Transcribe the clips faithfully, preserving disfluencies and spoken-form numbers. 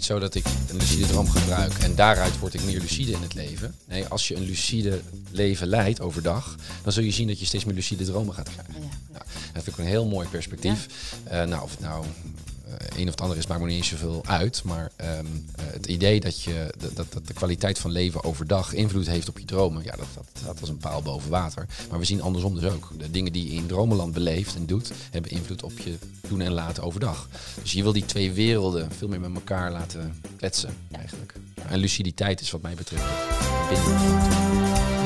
zo dat ik een lucide droom gebruik en daaruit word ik meer lucide in het leven. Nee, als je een lucide leven leidt overdag, dan zul je zien dat je steeds meer lucide dromen gaat krijgen. Ja, ja. Nou, dat vind ik een heel mooi perspectief. Ja. Uh, nou, of het nou uh, een of het andere is, maakt me niet eens zoveel uit. Maar um, uh, het idee dat, je, dat, dat de kwaliteit van leven overdag invloed heeft op je dromen, ja, dat, dat staat als een paal boven water. Maar we zien andersom dus ook. De dingen die je in dromenland beleeft en doet, hebben invloed op je doen en laten overdag. Dus je wil die twee werelden veel meer met elkaar laten kletsen, eigenlijk. En luciditeit is wat mij betreft binnen.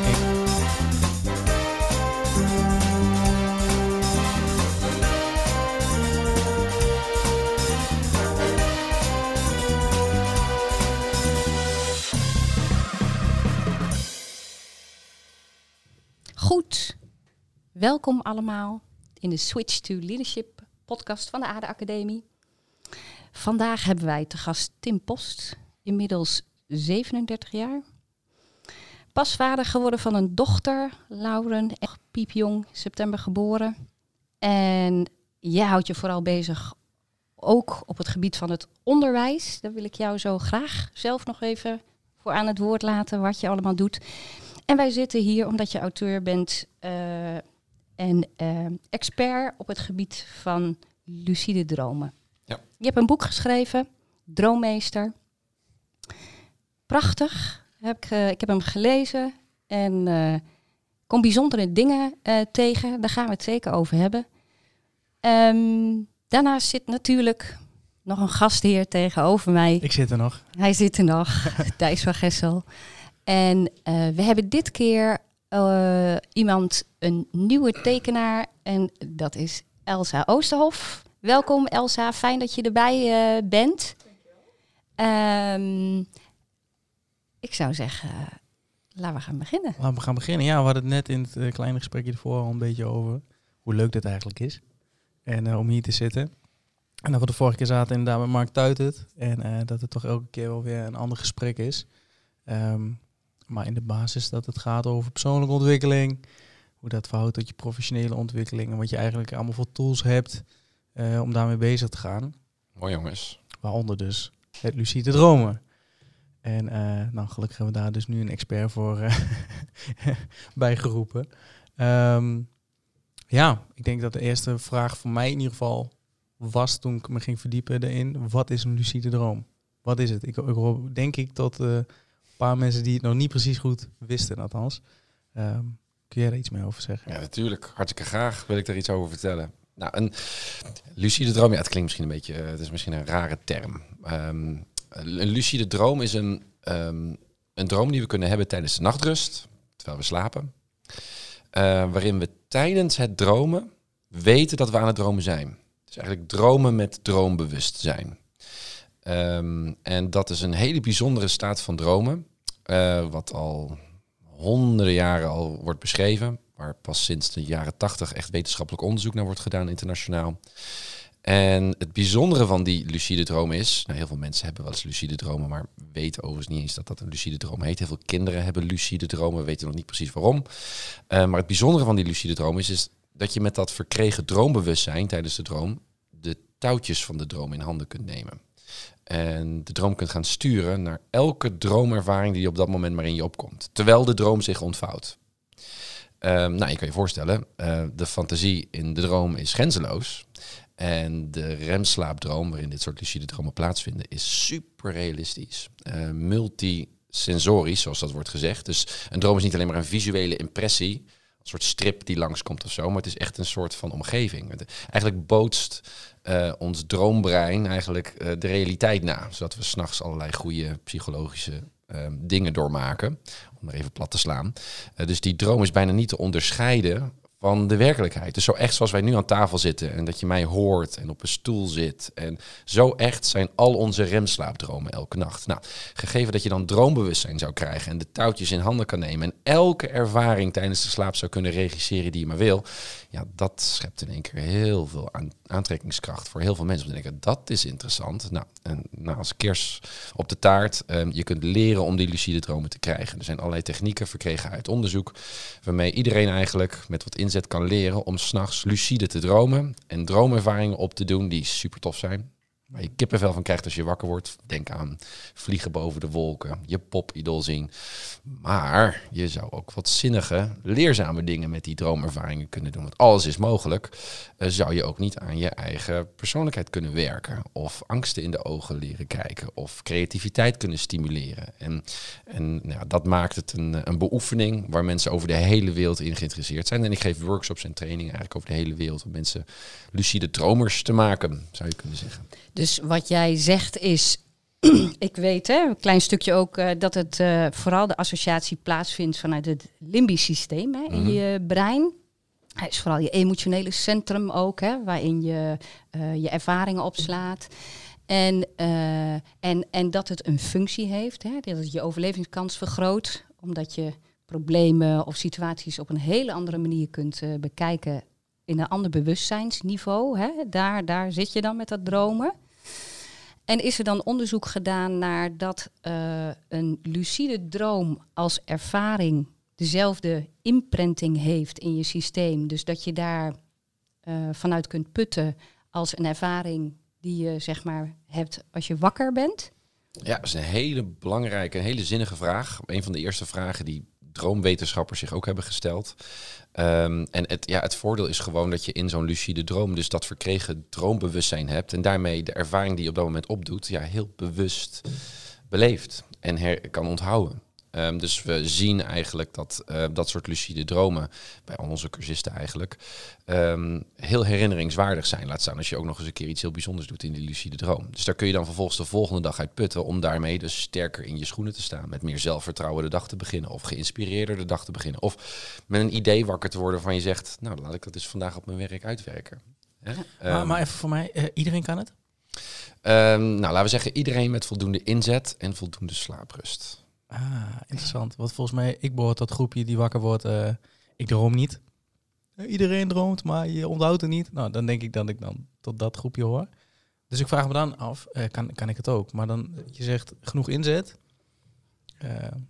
Goed, welkom allemaal in de Switch to Leadership podcast van de A D E Academie. Vandaag hebben wij te gast Tim Post, inmiddels zevenendertig jaar. Pas vader geworden van een dochter, Lauren, echt piepjong, september geboren. En jij houdt je vooral bezig ook op het gebied van het onderwijs. Daar wil ik jou zo graag zelf nog even voor aan het woord laten wat je allemaal doet. En wij zitten hier omdat je auteur bent uh, en uh, expert op het gebied van lucide dromen. Ja. Je hebt een boek geschreven, Droommeester. Prachtig. Heb ik, uh, ik heb hem gelezen en uh, kom bijzondere dingen uh, tegen. Daar gaan we het zeker over hebben. Um, daarnaast zit natuurlijk nog een gastheer tegenover mij. Ik zit er nog. Hij zit er nog, Thijs van Gessel. En uh, we hebben dit keer uh, iemand, een nieuwe tekenaar. En dat is Elsa Oosterhof. Welkom Elsa, fijn dat je erbij uh, bent. Um, ik zou zeggen, uh, laten we gaan beginnen. Laten we gaan beginnen. Ja, we hadden het net in het uh, kleine gesprekje ervoor al een beetje over hoe leuk dit eigenlijk is. En uh, om hier te zitten. En dat we de vorige keer zaten inderdaad met Mark Tuitert. En uh, dat het toch elke keer wel weer een ander gesprek is. Um, maar in de basis dat het gaat over persoonlijke ontwikkeling. Hoe dat verhoudt tot je professionele ontwikkeling. En wat je eigenlijk allemaal voor tools hebt uh, om daarmee bezig te gaan. Mooi jongens. Waaronder dus het lucide dromen. En uh, nou, gelukkig hebben we daar dus nu een expert voor uh, bijgeroepen. Um, ja, ik denk dat de eerste vraag voor mij in ieder geval was toen ik me ging verdiepen erin. Wat is een lucide droom? Wat is het? Ik, ik hoor denk ik tot uh, een paar mensen die het nog niet precies goed wisten althans. Um, kun jij er iets meer over zeggen? Ja, natuurlijk. Hartstikke graag wil ik er iets over vertellen. Nou, een lucide droom, ja, het klinkt misschien een beetje, uh, het is misschien een rare term. Um, een lucide droom is een, um, een droom die we kunnen hebben tijdens de nachtrust, terwijl we slapen. Uh, waarin we tijdens het dromen weten dat we aan het dromen zijn. Dus eigenlijk dromen met droombewustzijn. Um, en dat is een hele bijzondere staat van dromen, uh, wat al honderden jaren al wordt beschreven, waar pas sinds de jaren tachtig echt wetenschappelijk onderzoek naar wordt gedaan internationaal. En het bijzondere van die lucide droom is, nou, heel veel mensen hebben wel eens lucide dromen, maar weten overigens niet eens dat dat een lucide droom heet. Heel veel kinderen hebben lucide dromen, weten nog niet precies waarom. Uh, maar het bijzondere van die lucide droom is, is dat je met dat verkregen droombewustzijn tijdens de droom de touwtjes van de droom in handen kunt nemen. En de droom kunt gaan sturen naar elke droomervaring die op dat moment maar in je opkomt. Terwijl de droom zich ontvouwt. Um, nou, je kan je voorstellen, uh, de fantasie in de droom is grenzeloos. En de remslaapdroom, waarin dit soort lucide dromen plaatsvinden, is super realistisch. Uh, multisensorisch, zoals dat wordt gezegd. Dus een droom is niet alleen maar een visuele impressie, een soort strip die langskomt of zo, maar het is echt een soort van omgeving. Eigenlijk bootst uh, ons droombrein eigenlijk uh, de realiteit na, zodat we 's nachts allerlei goede psychologische uh, dingen doormaken, om er even plat te slaan. Uh, dus die droom is bijna niet te onderscheiden van de werkelijkheid. Dus zo echt zoals wij nu aan tafel zitten en dat je mij hoort en op een stoel zit. En zo echt zijn al onze remslaapdromen elke nacht. Nou, gegeven dat je dan droombewustzijn zou krijgen en de touwtjes in handen kan nemen en elke ervaring tijdens de slaap zou kunnen regisseren die je maar wil, ja, dat schept in één keer heel veel aan, aantrekkingskracht voor heel veel mensen. Om te denken, dat is interessant. Nou, en nou, als kers op de taart, um, je kunt leren om die lucide dromen te krijgen. Er zijn allerlei technieken verkregen uit onderzoek, waarmee iedereen eigenlijk met wat inzet kan leren om 's nachts lucide te dromen en droomervaringen op te doen die super tof zijn. waar je kippenvel van krijgt als je wakker wordt. Denk aan vliegen boven de wolken, je popidool zien. Maar je zou ook wat zinnige, leerzame dingen met die droomervaringen kunnen doen. Want alles is mogelijk. Uh, zou je ook niet aan je eigen persoonlijkheid kunnen werken. Of angsten in de ogen leren kijken. Of creativiteit kunnen stimuleren. En, en nou, dat maakt het een, een beoefening waar mensen over de hele wereld in geïnteresseerd zijn. En ik geef workshops en trainingen eigenlijk over de hele wereld om mensen lucide dromers te maken, zou je kunnen zeggen. Dus wat jij zegt is, ik weet hè, een klein stukje ook uh, dat het uh, vooral de associatie plaatsvindt vanuit het limbisch systeem hè, in mm-hmm. je brein. Het is vooral je emotionele centrum ook, hè, waarin je uh, je ervaringen opslaat. En, uh, en, en dat het een functie heeft, hè, dat het je overlevingskans vergroot, omdat je problemen of situaties op een hele andere manier kunt uh, bekijken in een ander bewustzijnsniveau. Hè. Daar, daar zit je dan met dat dromen. En is er dan onderzoek gedaan naar dat uh, een lucide droom als ervaring dezelfde imprinting heeft in je systeem. Dus dat je daar uh, vanuit kunt putten als een ervaring die je zeg maar hebt als je wakker bent? Ja, dat is een hele belangrijke, een hele zinnige vraag. Een van de eerste vragen die droomwetenschappers zich ook hebben gesteld. Um, en het, ja, het voordeel is gewoon dat je in zo'n lucide droom dus dat verkregen droombewustzijn hebt. En daarmee de ervaring die je op dat moment opdoet, ja, heel bewust beleeft en her- kan onthouden. Um, dus we zien eigenlijk dat uh, dat soort lucide dromen, bij al onze cursisten eigenlijk, um, heel herinneringswaardig zijn. Laat staan als je ook nog eens een keer iets heel bijzonders doet in die lucide droom. Dus daar kun je dan vervolgens de volgende dag uit putten om daarmee dus sterker in je schoenen te staan. Met meer zelfvertrouwen de dag te beginnen of geïnspireerder de dag te beginnen. Of met een idee wakker te worden van je zegt, nou dan laat ik dat dus vandaag op mijn werk uitwerken. Hè? Ja. Um, maar, maar even voor mij, uh, iedereen kan het? Um, nou, laten we zeggen iedereen met voldoende inzet en voldoende slaaprust. Ah, interessant. Want volgens mij, ik behoor tot groepje die wakker wordt. Uh, ik droom niet. Uh, iedereen droomt, maar je onthoudt het niet. Nou, dan denk ik dat ik dan tot dat groepje hoor. Dus ik vraag me dan af, uh, kan, kan ik het ook? Maar dan, je zegt genoeg inzet. Uh,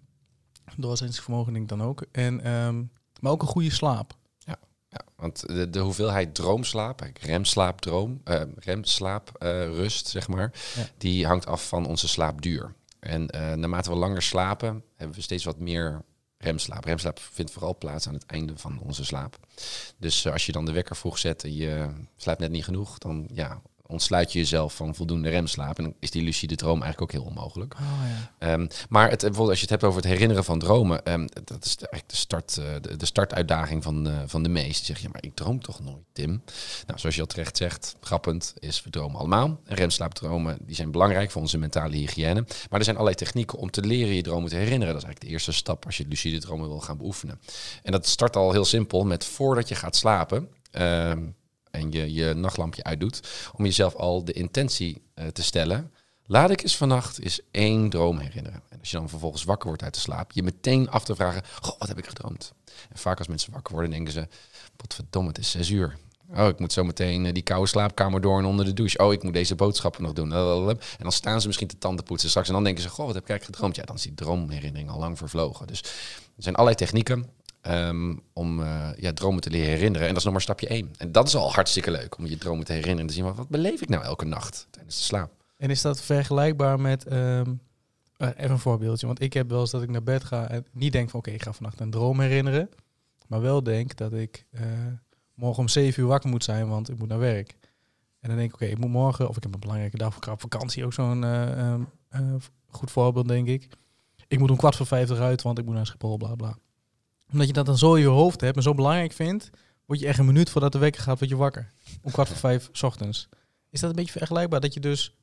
doorzettingsvermogen denk ik dan ook. En, um, maar ook een goede slaap. Ja, ja, want de, de hoeveelheid droomslaap, remslaap, droom, uh, remslaap, uh, rust, zeg maar, ja. die hangt af van onze slaapduur. En uh, naarmate we langer slapen, hebben we steeds wat meer remslaap. Remslaap vindt vooral plaats aan het einde van onze slaap. Dus uh, als je dan de wekker vroeg zet en je slaapt net niet genoeg, dan ja, ontsluit je jezelf van voldoende remslaap. En dan is die lucide droom eigenlijk ook heel onmogelijk. Oh, ja. um, maar het, bijvoorbeeld als je het hebt over het herinneren van dromen, um, dat is de, eigenlijk de, start, uh, de, de startuitdaging van, uh, van de meesten. Die zeggen, ja, maar ik droom toch nooit, Tim? Nou, zoals je al terecht zegt, grappend is, we dromen allemaal. En remslaapdromen, die zijn belangrijk voor onze mentale hygiëne. Maar er zijn allerlei technieken om te leren je dromen te herinneren. Dat is eigenlijk de eerste stap als je lucide dromen wil gaan beoefenen. En dat start al heel simpel met voordat je gaat slapen, Um, en je je nachtlampje uitdoet, om jezelf al de intentie uh, te stellen. Laat ik eens vannacht eens één droom herinneren. En als je dan vervolgens wakker wordt uit de slaap, je meteen af te vragen, goh, wat heb ik gedroomd? En vaak als mensen wakker worden, denken ze, potverdomme, het is zes uur. Oh, ik moet zo meteen uh, die koude slaapkamer door en onder de douche. Oh, ik moet deze boodschappen nog doen. En dan staan ze misschien te tanden poetsen straks. En dan denken ze, goh, wat heb ik eigenlijk gedroomd? Ja, dan is die droomherinnering al lang vervlogen. Dus er zijn allerlei technieken Um, om uh, ja, dromen te leren herinneren. En dat is nog maar stapje één. En dat is al hartstikke leuk, om je dromen te herinneren. En te zien, maar wat beleef ik nou elke nacht tijdens de slaap? En is dat vergelijkbaar met, um, uh, even een voorbeeldje. Want ik heb wel eens dat ik naar bed ga en niet denk van, oké, okay, ik ga vannacht een droom herinneren. Maar wel denk dat ik uh, morgen om zeven uur wakker moet zijn, want ik moet naar werk. En dan denk ik, oké, okay, ik moet morgen, of ik heb een belangrijke dag, of ik ga op vakantie, ook zo'n uh, um, uh, goed voorbeeld, denk ik. Ik moet om kwart voor vijf eruit, want ik moet naar Schiphol, bla bla. Omdat je dat dan zo in je hoofd hebt en zo belangrijk vindt, word je echt een minuut voordat de wekker gaat, word je wakker. Om kwart voor vijf 's ochtends. Is dat een beetje vergelijkbaar? Dat je dus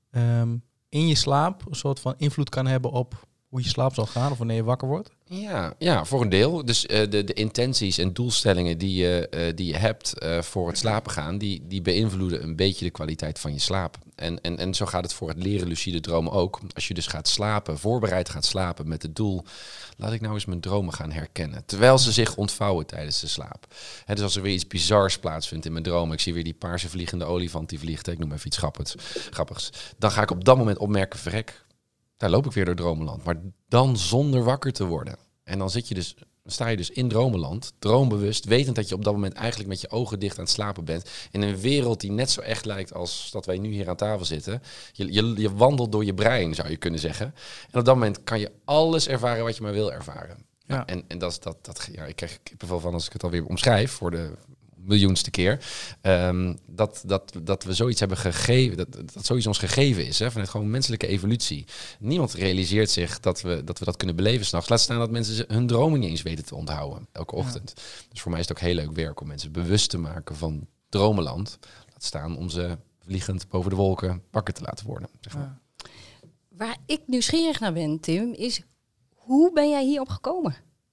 um, in je slaap een soort van invloed kan hebben op hoe je slaap zal gaan of wanneer je wakker wordt? Ja, ja, voor een deel. Dus uh, de, de intenties en doelstellingen die je, uh, die je hebt uh, voor het slapen gaan, die, die beïnvloeden een beetje de kwaliteit van je slaap. En, en, en zo gaat het voor het leren lucide dromen ook. Als je dus gaat slapen, voorbereid gaat slapen met het doel, laat ik nou eens mijn dromen gaan herkennen. Terwijl ze zich ontvouwen tijdens de slaap. He, dus als er weer iets bizars plaatsvindt in mijn dromen, ik zie weer die paarse vliegende olifant die vliegt, ik noem even iets grappigs, grappigs, dan ga ik op dat moment opmerken, verrek, daar loop ik weer door dromenland. Maar dan zonder wakker te worden. En dan zit je dus Dan sta je dus in dromenland, droombewust, wetend dat je op dat moment eigenlijk met je ogen dicht aan het slapen bent. In een wereld die net zo echt lijkt als dat wij nu hier aan tafel zitten. Je, je, je wandelt door je brein, zou je kunnen zeggen. En op dat moment kan je alles ervaren wat je maar wil ervaren. Ja. Nou, en, en dat is dat, dat, ja, ik krijg kippenvel van als ik het alweer omschrijf voor de miljoenste keer. Um, dat, dat, dat we zoiets hebben gegeven, dat, dat zoiets ons gegeven is, hè, vanuit gewoon menselijke evolutie. Niemand realiseert zich dat we dat, we dat kunnen beleven 's nachts. Laat staan dat mensen hun dromen niet eens weten te onthouden, elke ochtend. Ja. Dus voor mij is het ook heel leuk werk om mensen bewust te maken van dromenland. Laat staan om ze vliegend boven de wolken wakker te laten worden. Zeg maar. Ja. Waar ik nieuwsgierig naar ben, Tim, is hoe ben jij hierop gekomen?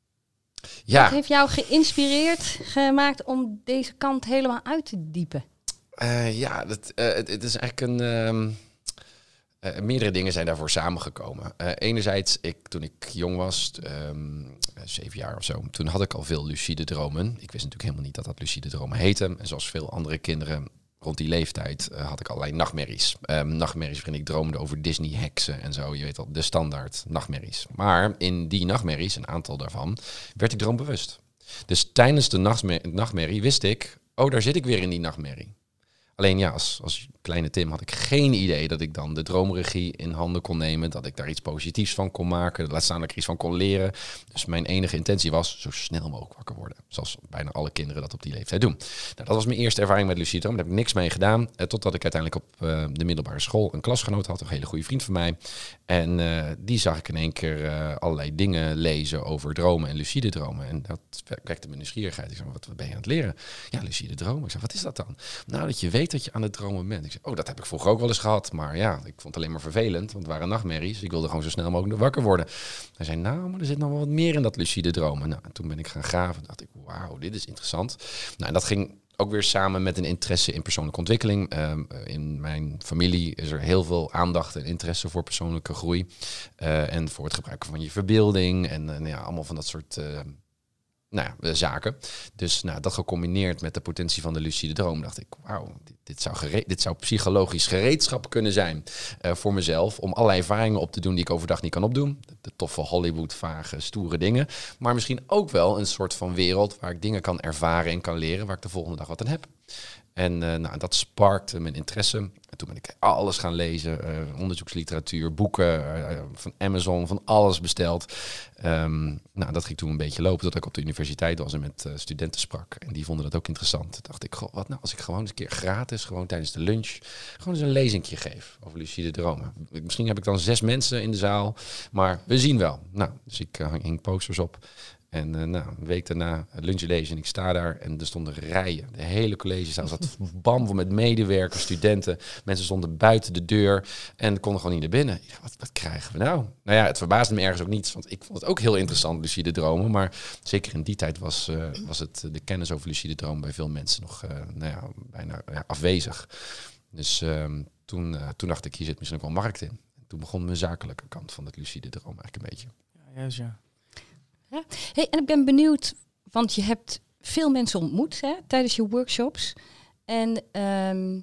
Ja. Wat heeft jou geïnspireerd gemaakt om deze kant helemaal uit te diepen? Uh, ja, dat, uh, het, het is eigenlijk een... Um, uh, meerdere dingen zijn daarvoor samengekomen. Uh, enerzijds, ik, toen ik jong was, um, zeven jaar of zo, toen had ik al veel lucide dromen. Ik wist natuurlijk helemaal niet dat dat lucide dromen heette. En zoals veel andere kinderen rond die leeftijd uh, had ik allerlei nachtmerries. Um, nachtmerries waarin ik droomde over Disney-heksen en zo. Je weet al, de standaard nachtmerries. Maar in die nachtmerries, een aantal daarvan, werd ik droombewust. Dus tijdens de nachtmer- nachtmerrie wist ik, oh, daar zit ik weer in die nachtmerrie. Alleen ja, als, als kleine Tim had ik geen idee dat ik dan de droomregie in handen kon nemen. Dat ik daar iets positiefs van kon maken. Laat staan dat ik er iets van kon leren. Dus mijn enige intentie was zo snel mogelijk wakker worden. Zoals bijna alle kinderen dat op die leeftijd doen. Nou, dat was mijn eerste ervaring met lucide droom. Daar heb ik niks mee gedaan. Eh, totdat ik uiteindelijk op uh, de middelbare school een klasgenoot had. Een hele goede vriend van mij. En uh, die zag ik in één keer uh, allerlei dingen lezen over dromen en lucide dromen. En dat wekte mijn nieuwsgierigheid. Ik zei, wat ben je aan het leren? Ja, lucide dromen. Ik zei, wat is dat dan? Nou, dat je weet dat je aan het dromen bent. Ik zei, oh, dat heb ik vroeger ook wel eens gehad. Maar ja, ik vond het alleen maar vervelend. Want het waren nachtmerries. Ik wilde gewoon zo snel mogelijk wakker worden. Hij zei, nou, maar er zit nog wel wat meer in dat lucide dromen. Nou, en toen ben ik gaan graven. En dacht ik, wauw, dit is interessant. Nou, en dat ging ook weer samen met een interesse in persoonlijke ontwikkeling. Um, in mijn familie is er heel veel aandacht en interesse voor persoonlijke groei. Uh, en voor het gebruiken van je verbeelding. En uh, ja, allemaal van dat soort Uh, Nou ja, zaken. Dus nou, dat gecombineerd met de potentie van de lucide droom, dacht ik, wauw, dit, dit, zou gere- dit zou psychologisch gereedschap kunnen zijn uh, voor mezelf, om allerlei ervaringen op te doen die ik overdag niet kan opdoen. De, de toffe Hollywood, vage, stoere dingen. Maar misschien ook wel een soort van wereld waar ik dingen kan ervaren en kan leren, waar ik de volgende dag wat aan heb. En uh, nou, dat sparkte mijn interesse. En toen ben ik alles gaan lezen. Uh, onderzoeksliteratuur, boeken, uh, van Amazon, van alles besteld. Um, nou, dat ging toen een beetje lopen tot ik op de universiteit was en met uh, studenten sprak. En die vonden dat ook interessant. Toen dacht ik, goh, wat nou als ik gewoon eens een keer gratis, gewoon tijdens de lunch, gewoon eens een lezingje geef over lucide dromen. Misschien heb ik dan zes mensen in de zaal, maar we zien wel. Nou, dus ik uh, hing posters op. En uh, nou, een week daarna lunch lezen en ik sta daar en er stonden rijen. De hele collegezaal zat bamvol met medewerkers, studenten. Mensen stonden buiten de deur en konden gewoon niet naar binnen. Ja, wat, wat krijgen we nou? Nou ja, het verbaasde me ergens ook niet, want ik vond het ook heel interessant, lucide dromen. Maar zeker in die tijd was, uh, was het de kennis over lucide dromen bij veel mensen nog uh, nou ja, bijna ja, afwezig. Dus uh, toen, uh, toen dacht ik, hier zit misschien ook wel markt in. Toen begon mijn zakelijke kant van het lucide droom eigenlijk een beetje. Ja, juist ja. Ja. Hey, en ik ben benieuwd, want je hebt veel mensen ontmoet hè, tijdens je workshops. En um,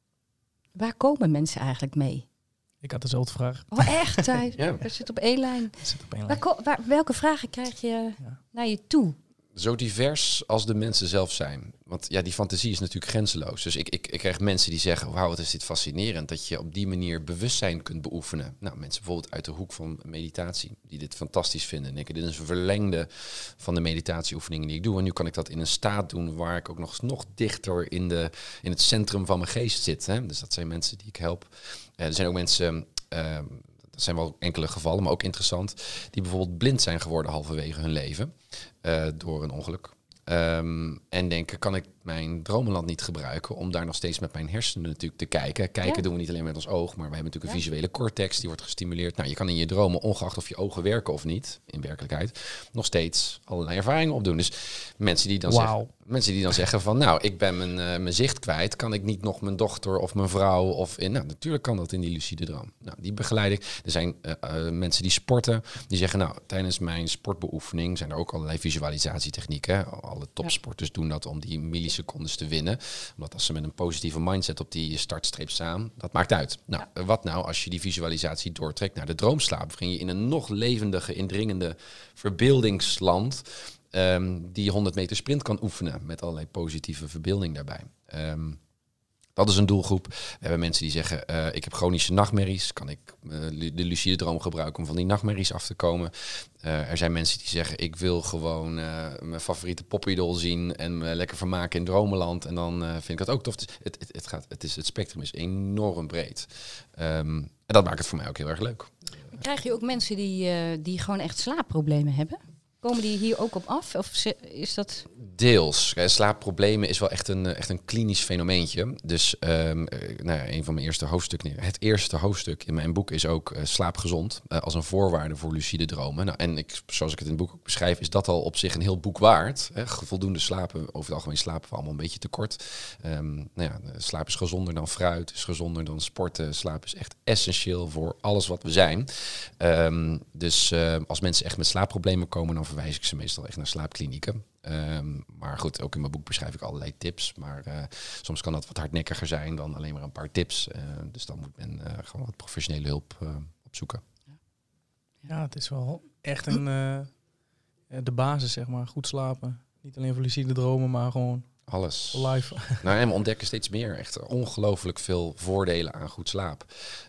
waar komen mensen eigenlijk mee? Ik had dezelfde vraag. Oh, echt? Ja. Er zit op één lijn. Zit op één lijn. Waar ko- waar, welke vragen krijg je ja. naar je toe? Zo divers als de mensen zelf zijn. Want ja, die fantasie is natuurlijk grenzeloos. Dus ik, ik, ik krijg mensen die zeggen, wauw, wat is dit fascinerend. Dat je op die manier bewustzijn kunt beoefenen. Nou, mensen bijvoorbeeld uit de hoek van meditatie. Die dit fantastisch vinden. En ik, dit is een verlengde van de meditatieoefeningen die ik doe. En nu kan ik dat in een staat doen waar ik ook nog, nog dichter in, de, in het centrum van mijn geest zit. Hè? Dus dat zijn mensen die ik help. Uh, er zijn ook mensen Uh, dat zijn wel enkele gevallen, maar ook interessant, die bijvoorbeeld blind zijn geworden halverwege hun leven uh, door een ongeluk. Um, en denken, kan ik mijn dromenland niet gebruiken om daar nog steeds met mijn hersenen natuurlijk te kijken. Kijken ja. doen we niet alleen met ons oog, maar we hebben natuurlijk een ja. visuele cortex, die wordt gestimuleerd. Nou, je kan in je dromen, ongeacht of je ogen werken of niet, in werkelijkheid, nog steeds allerlei ervaringen opdoen. Dus mensen die dan, wow. zeggen, mensen die dan zeggen van, nou, ik ben mijn, uh, mijn zicht kwijt, kan ik niet nog mijn dochter of mijn vrouw of in, nou, natuurlijk kan dat in die lucide droom. Nou, die begeleid ik. Er zijn uh, uh, mensen die sporten, die zeggen, nou, tijdens mijn sportbeoefening zijn er ook allerlei visualisatietechnieken. Hè? Alle topsporters ja. doen dat om die millisecondes te winnen. Omdat als ze met een positieve mindset op die startstreep staan, dat maakt uit. Nou, ja. wat nou als je die visualisatie doortrekt naar de droomslaap? Waarin je in een nog levendige, indringende verbeeldingsland um, die honderd meter sprint kan oefenen met allerlei positieve verbeelding daarbij. Um, Dat is een doelgroep. We hebben mensen die zeggen, uh, ik heb chronische nachtmerries. Kan ik uh, de lucide droom gebruiken om van die nachtmerries af te komen? Uh, er zijn mensen die zeggen, ik wil gewoon uh, mijn favoriete popidool zien en me lekker vermaken in dromenland. En dan uh, vind ik dat ook tof. Het, het, het, gaat, het, is, het spectrum is enorm breed. Um, en dat maakt het voor mij ook heel erg leuk. Krijg je ook mensen die, uh, die gewoon echt slaapproblemen hebben? Komen die hier ook op af? Of is dat... Deels. Slaapproblemen is wel echt een, echt een klinisch fenomeentje. Dus um, nou ja, een van mijn eerste hoofdstukken, het eerste hoofdstuk in mijn boek is ook uh, slaapgezond uh, als een voorwaarde voor lucide dromen. Nou, en ik, zoals ik het in het boek ook beschrijf, is dat al op zich een heel boek waard. Hè. Voldoende slapen, over het algemeen slapen we allemaal een beetje tekort. Um, nou ja, slaap is gezonder dan fruit, is gezonder dan sporten. Slaap is echt essentieel voor alles wat we zijn. Um, dus uh, als mensen echt met slaapproblemen komen, dan verwijs ik ze meestal echt naar slaapklinieken. Um, maar goed, ook in mijn boek beschrijf ik allerlei tips. Maar uh, soms kan dat wat hardnekkiger zijn dan alleen maar een paar tips. Uh, dus dan moet men uh, gewoon wat professionele hulp uh, opzoeken. Ja, het is wel echt een, uh, de basis, zeg maar. Goed slapen. Niet alleen voor lucide dromen, maar gewoon alles. Live. Nou, en we ontdekken steeds meer. Echt ongelooflijk veel voordelen aan goed slaap.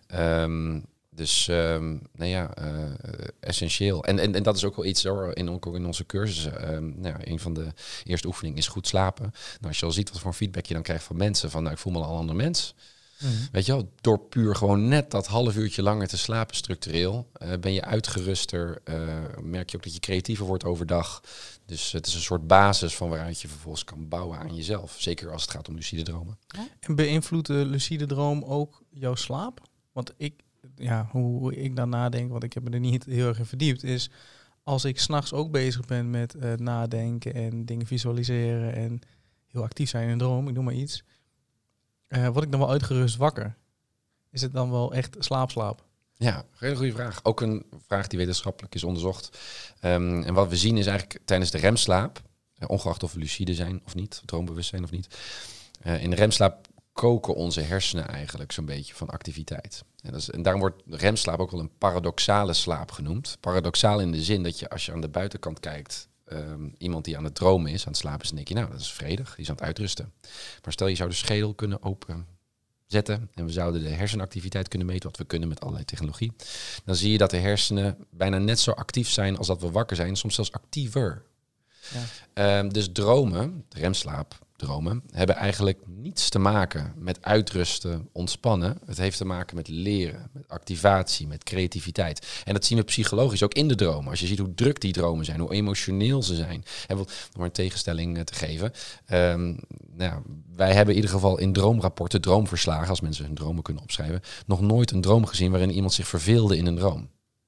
Um, Dus um, nou ja, uh, essentieel. En, en, en dat is ook wel iets hoor, in, ook in onze cursussen. Um, nou ja, een van de eerste oefeningen is goed slapen. Nou, als je al ziet wat voor feedback je dan krijgt van mensen, van nou, ik voel me al een ander mens. Mm-hmm. Weet je wel, door puur gewoon net dat half uurtje langer te slapen structureel, uh, ben je uitgeruster. Uh, merk je ook dat je creatiever wordt overdag. Dus het is een soort basis van waaruit je vervolgens kan bouwen aan jezelf. Zeker als het gaat om lucide dromen. Ja? En beïnvloedt de lucide droom ook jouw slaap? Want ik... Ja, hoe ik dan nadenk, want ik heb me er niet heel erg in verdiept, is als ik 's nachts ook bezig ben met uh, nadenken en dingen visualiseren en heel actief zijn in een droom, ik noem maar iets, uh, word ik dan wel uitgerust wakker? Is het dan wel echt slaap-slaap? Ja, een hele goede vraag. Ook een vraag die wetenschappelijk is onderzocht. Um, en wat we zien is eigenlijk tijdens de remslaap, uh, ongeacht of we lucide zijn of niet, droombewust zijn of niet, uh, in de remslaap koken onze hersenen eigenlijk zo'n beetje van activiteit. En, dat is, en daarom wordt remslaap ook wel een paradoxale slaap genoemd. Paradoxaal in de zin dat je als je aan de buitenkant kijkt, um, iemand die aan het dromen is, aan het slapen is, dan denk je, nou, dat is vredig, die is aan het uitrusten. Maar stel je zou de schedel kunnen openzetten en we zouden de hersenactiviteit kunnen meten, wat we kunnen met allerlei technologie, dan zie je dat de hersenen bijna net zo actief zijn als dat we wakker zijn, soms zelfs actiever. Ja. Um, dus dromen, remslaap, dromen, hebben eigenlijk niets te maken met uitrusten, ontspannen. Het heeft te maken met leren, met activatie, met creativiteit. En dat zien we psychologisch ook in de dromen. Als je ziet hoe druk die dromen zijn, hoe emotioneel ze zijn. En om maar een tegenstelling te geven. Um, nou, wij hebben in ieder geval in droomrapporten, droomverslagen, als mensen hun dromen kunnen opschrijven, nog nooit een droom gezien waarin iemand zich verveelde in een droom.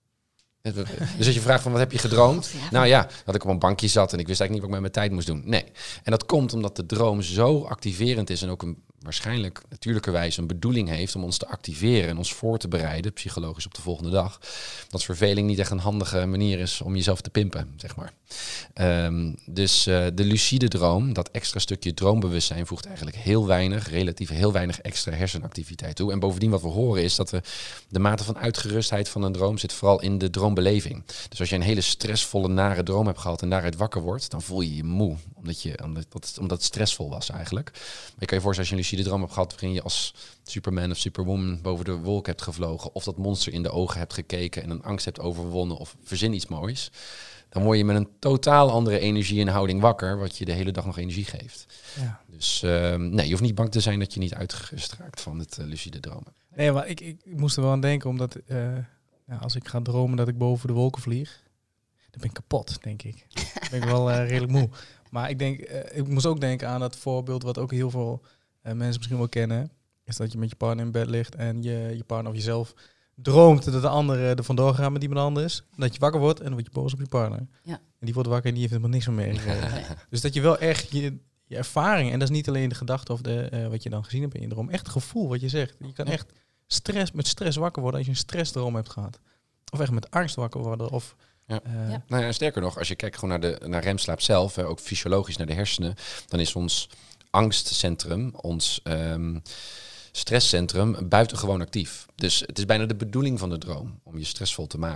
Dus als je vraagt van wat heb je gedroomd? Nou ja, dat ik op een bankje zat en ik wist eigenlijk niet wat ik met mijn tijd moest doen. Nee. En dat komt omdat de droom zo activerend is en ook een, waarschijnlijk natuurlijkerwijs een bedoeling heeft om ons te activeren en ons voor te bereiden, psychologisch op de volgende dag. Dat verveling niet echt een handige manier is om jezelf te pimpen, zeg maar. Um, dus uh, de lucide droom, dat extra stukje droombewustzijn, voegt eigenlijk heel weinig, relatief heel weinig extra hersenactiviteit toe. En bovendien wat we horen is dat de, de mate van uitgerustheid van een droom zit vooral in de droombeleving. Dus als je een hele stressvolle, nare droom hebt gehad en daaruit wakker wordt, dan voel je je moe. Omdat, je, omdat, het, omdat het stressvol was eigenlijk. Maar je kan je voorstellen als je een lucide droom hebt gehad waarin je als Superman of Superwoman boven de wolk hebt gevlogen, of dat monster in de ogen hebt gekeken en een angst hebt overwonnen, of verzin iets moois, dan word je met een totaal andere energie en houding wakker, wat je de hele dag nog energie geeft. Ja. Dus uh, nee, je hoeft niet bang te zijn dat je niet uitgerust raakt van het uh, lucide dromen. Nee, maar ik, ik moest er wel aan denken, omdat uh, ja, als ik ga dromen dat ik boven de wolken vlieg, dan ben ik kapot, denk ik. Dan ben ik wel uh, redelijk moe. Maar ik denk, uh, ik moest ook denken aan dat voorbeeld wat ook heel veel uh, mensen misschien wel kennen, is dat je met je partner in bed ligt en je, je partner of jezelf droomt dat de andere er vandoor gaat met iemand anders. Dat je wakker wordt en dan word je boos op je partner. Ja. En die wordt wakker en die heeft helemaal niks meer meegekregen. Nee. Dus dat je wel echt je, je ervaring, en dat is niet alleen de gedachte of de, uh, wat je dan gezien hebt in je droom, echt het gevoel wat je zegt. Je kan echt stress, met stress wakker worden als je een stressdroom hebt gehad. Of echt met angst wakker worden. Of, ja. Uh, ja. Nou ja, sterker nog, als je kijkt gewoon naar, de, naar remslaap zelf, hè, ook fysiologisch naar de hersenen, dan is ons angstcentrum, ons Um, stresscentrum buitengewoon actief. Dus het is bijna de bedoeling van de droom om je stressvol te maken.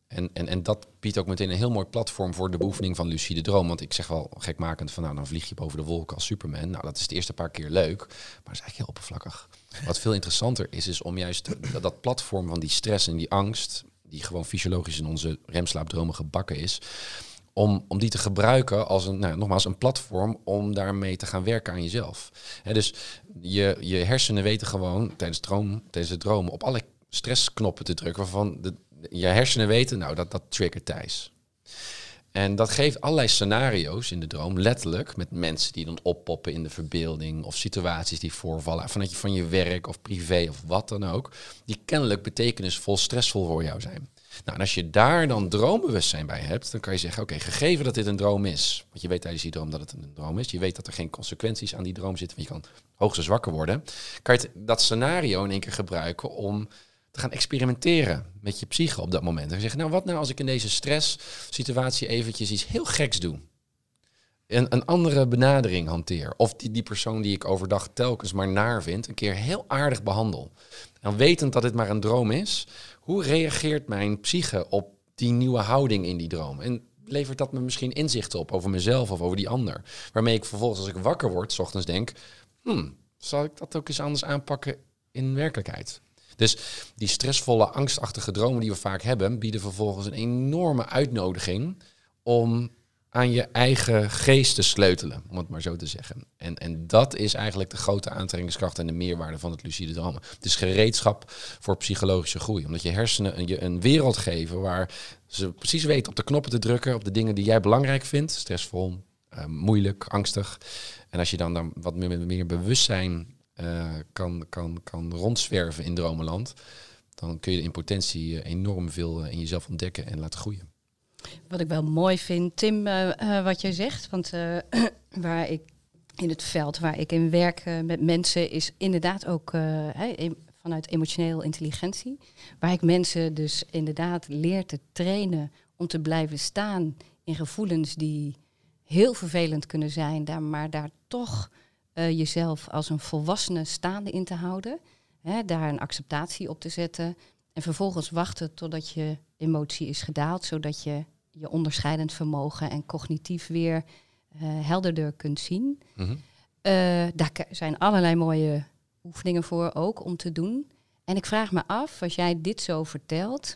En, en, en dat biedt ook meteen een heel mooi platform voor de beoefening van lucide droom. Want ik zeg wel gekmakend van, nou, dan vlieg je boven de wolken als Superman. Nou, dat is de eerste paar keer leuk, maar dat is eigenlijk heel oppervlakkig. Wat veel interessanter is, is om juist dat, dat platform van die stress en die angst, die gewoon fysiologisch in onze remslaapdromen gebakken is, om, om die te gebruiken als een, nou, nogmaals, een platform om daarmee te gaan werken aan jezelf. He, dus je, je hersenen weten gewoon tijdens, droom, tijdens het dromen op alle stressknoppen te drukken, waarvan de, je hersenen weten, nou, dat, dat triggert Thijs. En dat geeft allerlei scenario's in de droom, letterlijk, met mensen die dan oppoppen in de verbeelding, of situaties die voorvallen, vanuit je, van je werk of privé of wat dan ook, die kennelijk betekenisvol, stressvol voor jou zijn. Nou, en als je daar dan droombewustzijn bij hebt, dan kan je zeggen, oké, okay, gegeven dat dit een droom is, want je weet tijdens die droom dat het een droom is, je weet dat er geen consequenties aan die droom zitten, want je kan hoogstens wakker worden, kan je dat scenario in één keer gebruiken om te gaan experimenteren met je psyche op dat moment. En zeggen, nou, wat nou als ik in deze stresssituatie eventjes iets heel geks doe? Een, een andere benadering hanteer. Of die, die persoon die ik overdag telkens maar naar vind, een keer heel aardig behandel. En wetend dat dit maar een droom is, hoe reageert mijn psyche op die nieuwe houding in die droom? En levert dat me misschien inzichten op over mezelf of over die ander? Waarmee ik vervolgens, als ik wakker word, 's ochtends denk, hmm, zal ik dat ook eens anders aanpakken in werkelijkheid? Dus die stressvolle, angstachtige dromen die we vaak hebben, bieden vervolgens een enorme uitnodiging om aan je eigen geest te sleutelen, om het maar zo te zeggen. En, en dat is eigenlijk de grote aantrekkingskracht en de meerwaarde van het lucide dromen. Het is gereedschap voor psychologische groei. Omdat je hersenen je een wereld geven waar ze precies weten op de knoppen te drukken, op de dingen die jij belangrijk vindt. Stressvol, uh, moeilijk, angstig. En als je dan, dan wat meer, meer bewustzijn uh, kan, kan, kan rondzwerven in dromenland, dan kun je in potentie uh, enorm veel uh, in jezelf ontdekken en laten groeien. Wat ik wel mooi vind, Tim, uh, uh, wat jij zegt, want uh, waar ik in het veld waar ik in werk uh, met mensen is inderdaad ook uh, hey, vanuit emotioneel intelligentie, waar ik mensen dus inderdaad leer te trainen om te blijven staan in gevoelens die heel vervelend kunnen zijn, daar, maar daar toch uh, jezelf als een volwassene staande in te houden, hè, daar een acceptatie op te zetten en vervolgens wachten totdat je emotie is gedaald, zodat je je onderscheidend vermogen en cognitief weer uh, helderder kunt zien. Mm-hmm. Uh, daar zijn allerlei mooie oefeningen voor ook om te doen. En ik vraag me af, als jij dit zo vertelt,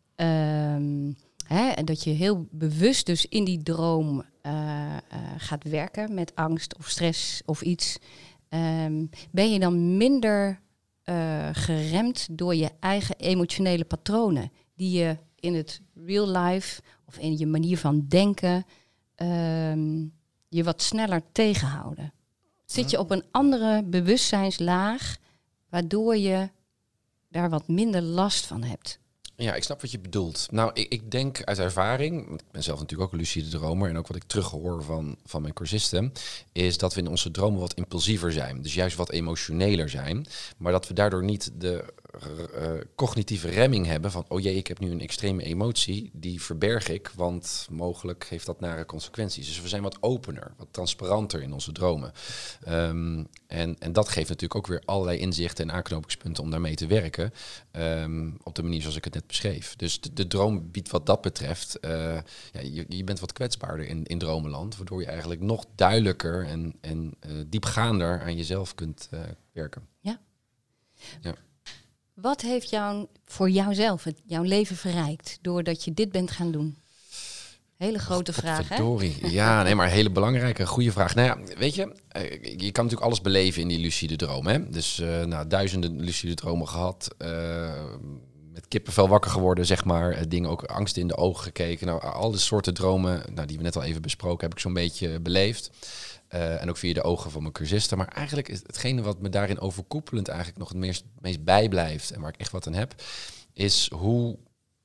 um, hè, en dat je heel bewust dus in die droom uh, uh, gaat werken met angst of stress of iets, um, ben je dan minder uh, geremd door je eigen emotionele patronen die je in het real life of in je manier van denken um, je wat sneller tegenhouden. Zit je op een andere bewustzijnslaag waardoor je daar wat minder last van hebt? Ja, ik snap wat je bedoelt. Nou, ik, ik denk uit ervaring, want ik ben zelf natuurlijk ook een lucide dromer en ook wat ik terughoor van, van mijn cursisten, is dat we in onze dromen wat impulsiever zijn. Dus juist wat emotioneler zijn. Maar dat we daardoor niet de uh, cognitieve remming hebben van, oh jee, ik heb nu een extreme emotie, die verberg ik, want mogelijk heeft dat nare consequenties. Dus we zijn wat opener, wat transparanter in onze dromen. Um, en, en dat geeft natuurlijk ook weer allerlei inzichten en aanknopingspunten om daarmee te werken. Um, op de manier zoals ik het net beschreef. Dus de, de droom biedt wat dat betreft, uh, ja, je, je bent wat kwetsbaarder in, in dromenland, waardoor je eigenlijk nog duidelijker en, en uh, diepgaander aan jezelf kunt uh, werken. Ja. Ja. Wat heeft jou, voor jouzelf het, jouw leven verrijkt doordat je dit bent gaan doen? Hele grote oh, vraag, hè? Ja, nee, maar een hele belangrijke, goede vraag. Nou ja, weet je, je kan natuurlijk alles beleven in die lucide droom, hè? Dus uh, nou, duizenden lucide dromen gehad, uh, met kippenvel wakker geworden, zeg maar. Uh, dingen ook angst in de ogen gekeken. Nou, al die soorten dromen, nou, die we net al even besproken, heb ik zo'n beetje beleefd. Uh, en ook via de ogen van mijn cursisten. Maar eigenlijk is hetgene wat me daarin overkoepelend eigenlijk nog het meest, meest bijblijft en waar ik echt wat aan heb, is hoe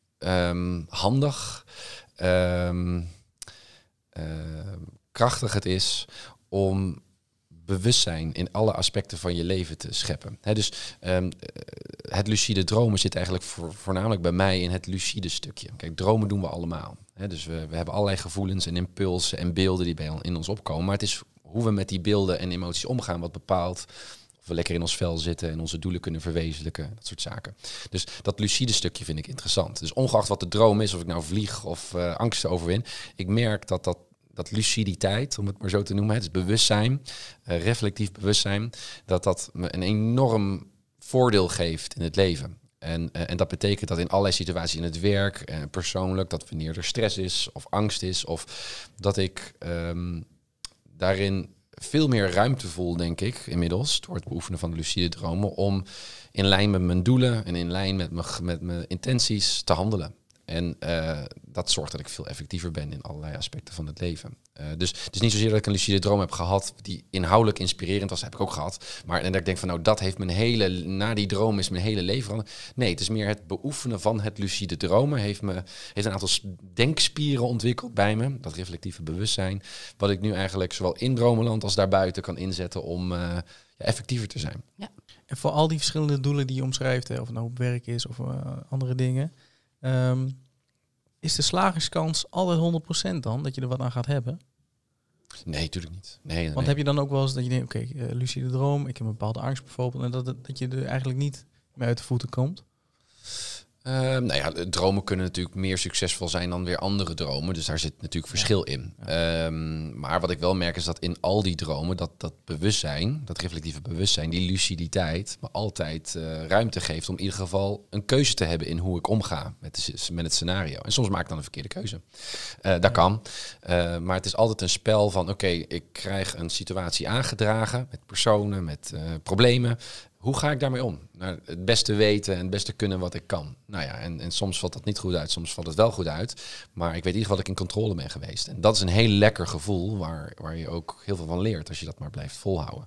um, handig, um, uh, krachtig het is om bewustzijn in alle aspecten van je leven te scheppen. He, dus um, het lucide dromen zit eigenlijk voor, voornamelijk bij mij in het lucide stukje. Kijk, dromen doen we allemaal. He, dus we, we hebben allerlei gevoelens en impulsen en beelden die bij in ons opkomen. Maar het is hoe we met die beelden en emoties omgaan wat bepaalt Of we lekker in ons vel zitten en onze doelen kunnen verwezenlijken. Dat soort zaken. Dus dat lucide stukje vind ik interessant. Dus ongeacht wat de droom is, of ik nou vlieg of uh, angsten overwin. Ik merk dat dat, dat luciditeit, om het maar zo te noemen, het is bewustzijn, uh, reflectief bewustzijn, dat dat me een enorm voordeel geeft in het leven. En, uh, en dat betekent dat in allerlei situaties in het werk, uh, persoonlijk, dat wanneer er stress is of angst is, of dat ik um, daarin veel meer ruimte voel, denk ik, inmiddels, door het beoefenen van de lucide dromen, om in lijn met mijn doelen en in lijn met mijn, met mijn intenties te handelen. En uh, dat zorgt dat ik veel effectiever ben in allerlei aspecten van het leven. Uh, dus het is niet zozeer dat ik een lucide droom heb gehad die inhoudelijk inspirerend was, heb ik ook gehad. Maar en dat ik denk van nou, dat heeft mijn hele, na die droom is mijn hele leven veranderd. Nee, het is meer het beoefenen van het lucide dromen heeft me heeft een aantal denkspieren ontwikkeld bij me, dat reflectieve bewustzijn, wat ik nu eigenlijk zowel in dromenland als daarbuiten kan inzetten om uh, ja, effectiever te zijn. Ja. En voor al die verschillende doelen die je omschrijft, hè, of het nou op werk is of uh, andere dingen, um, is de slagingskans altijd honderd procent dan, dat je er wat aan gaat hebben? Nee, natuurlijk niet. Nee, nee, Want nee. heb je dan ook wel eens dat je denkt, oké, okay, uh, lucide droom, ik heb een bepaalde angst bijvoorbeeld, en dat, dat je er eigenlijk niet meer uit de voeten komt? Uh, nou ja, dromen kunnen natuurlijk meer succesvol zijn dan weer andere dromen. Dus daar zit natuurlijk verschil in. Ja. Um, maar wat ik wel merk is dat in al die dromen, dat, dat bewustzijn, dat reflectieve bewustzijn, die luciditeit, me altijd uh, ruimte geeft om in ieder geval een keuze te hebben in hoe ik omga met, de, met het scenario. En soms maak ik dan een verkeerde keuze. Uh, dat ja. kan. Uh, maar het is altijd een spel van, oké, okay, ik krijg een situatie aangedragen met personen, met uh, problemen. Hoe ga ik daarmee om? Nou, het beste weten en het beste kunnen wat ik kan. Nou ja, en, en soms valt dat niet goed uit, soms valt het wel goed uit. Maar ik weet in ieder geval dat ik in controle ben geweest. En dat is een heel lekker gevoel waar, waar je ook heel veel van leert als je dat maar blijft volhouden.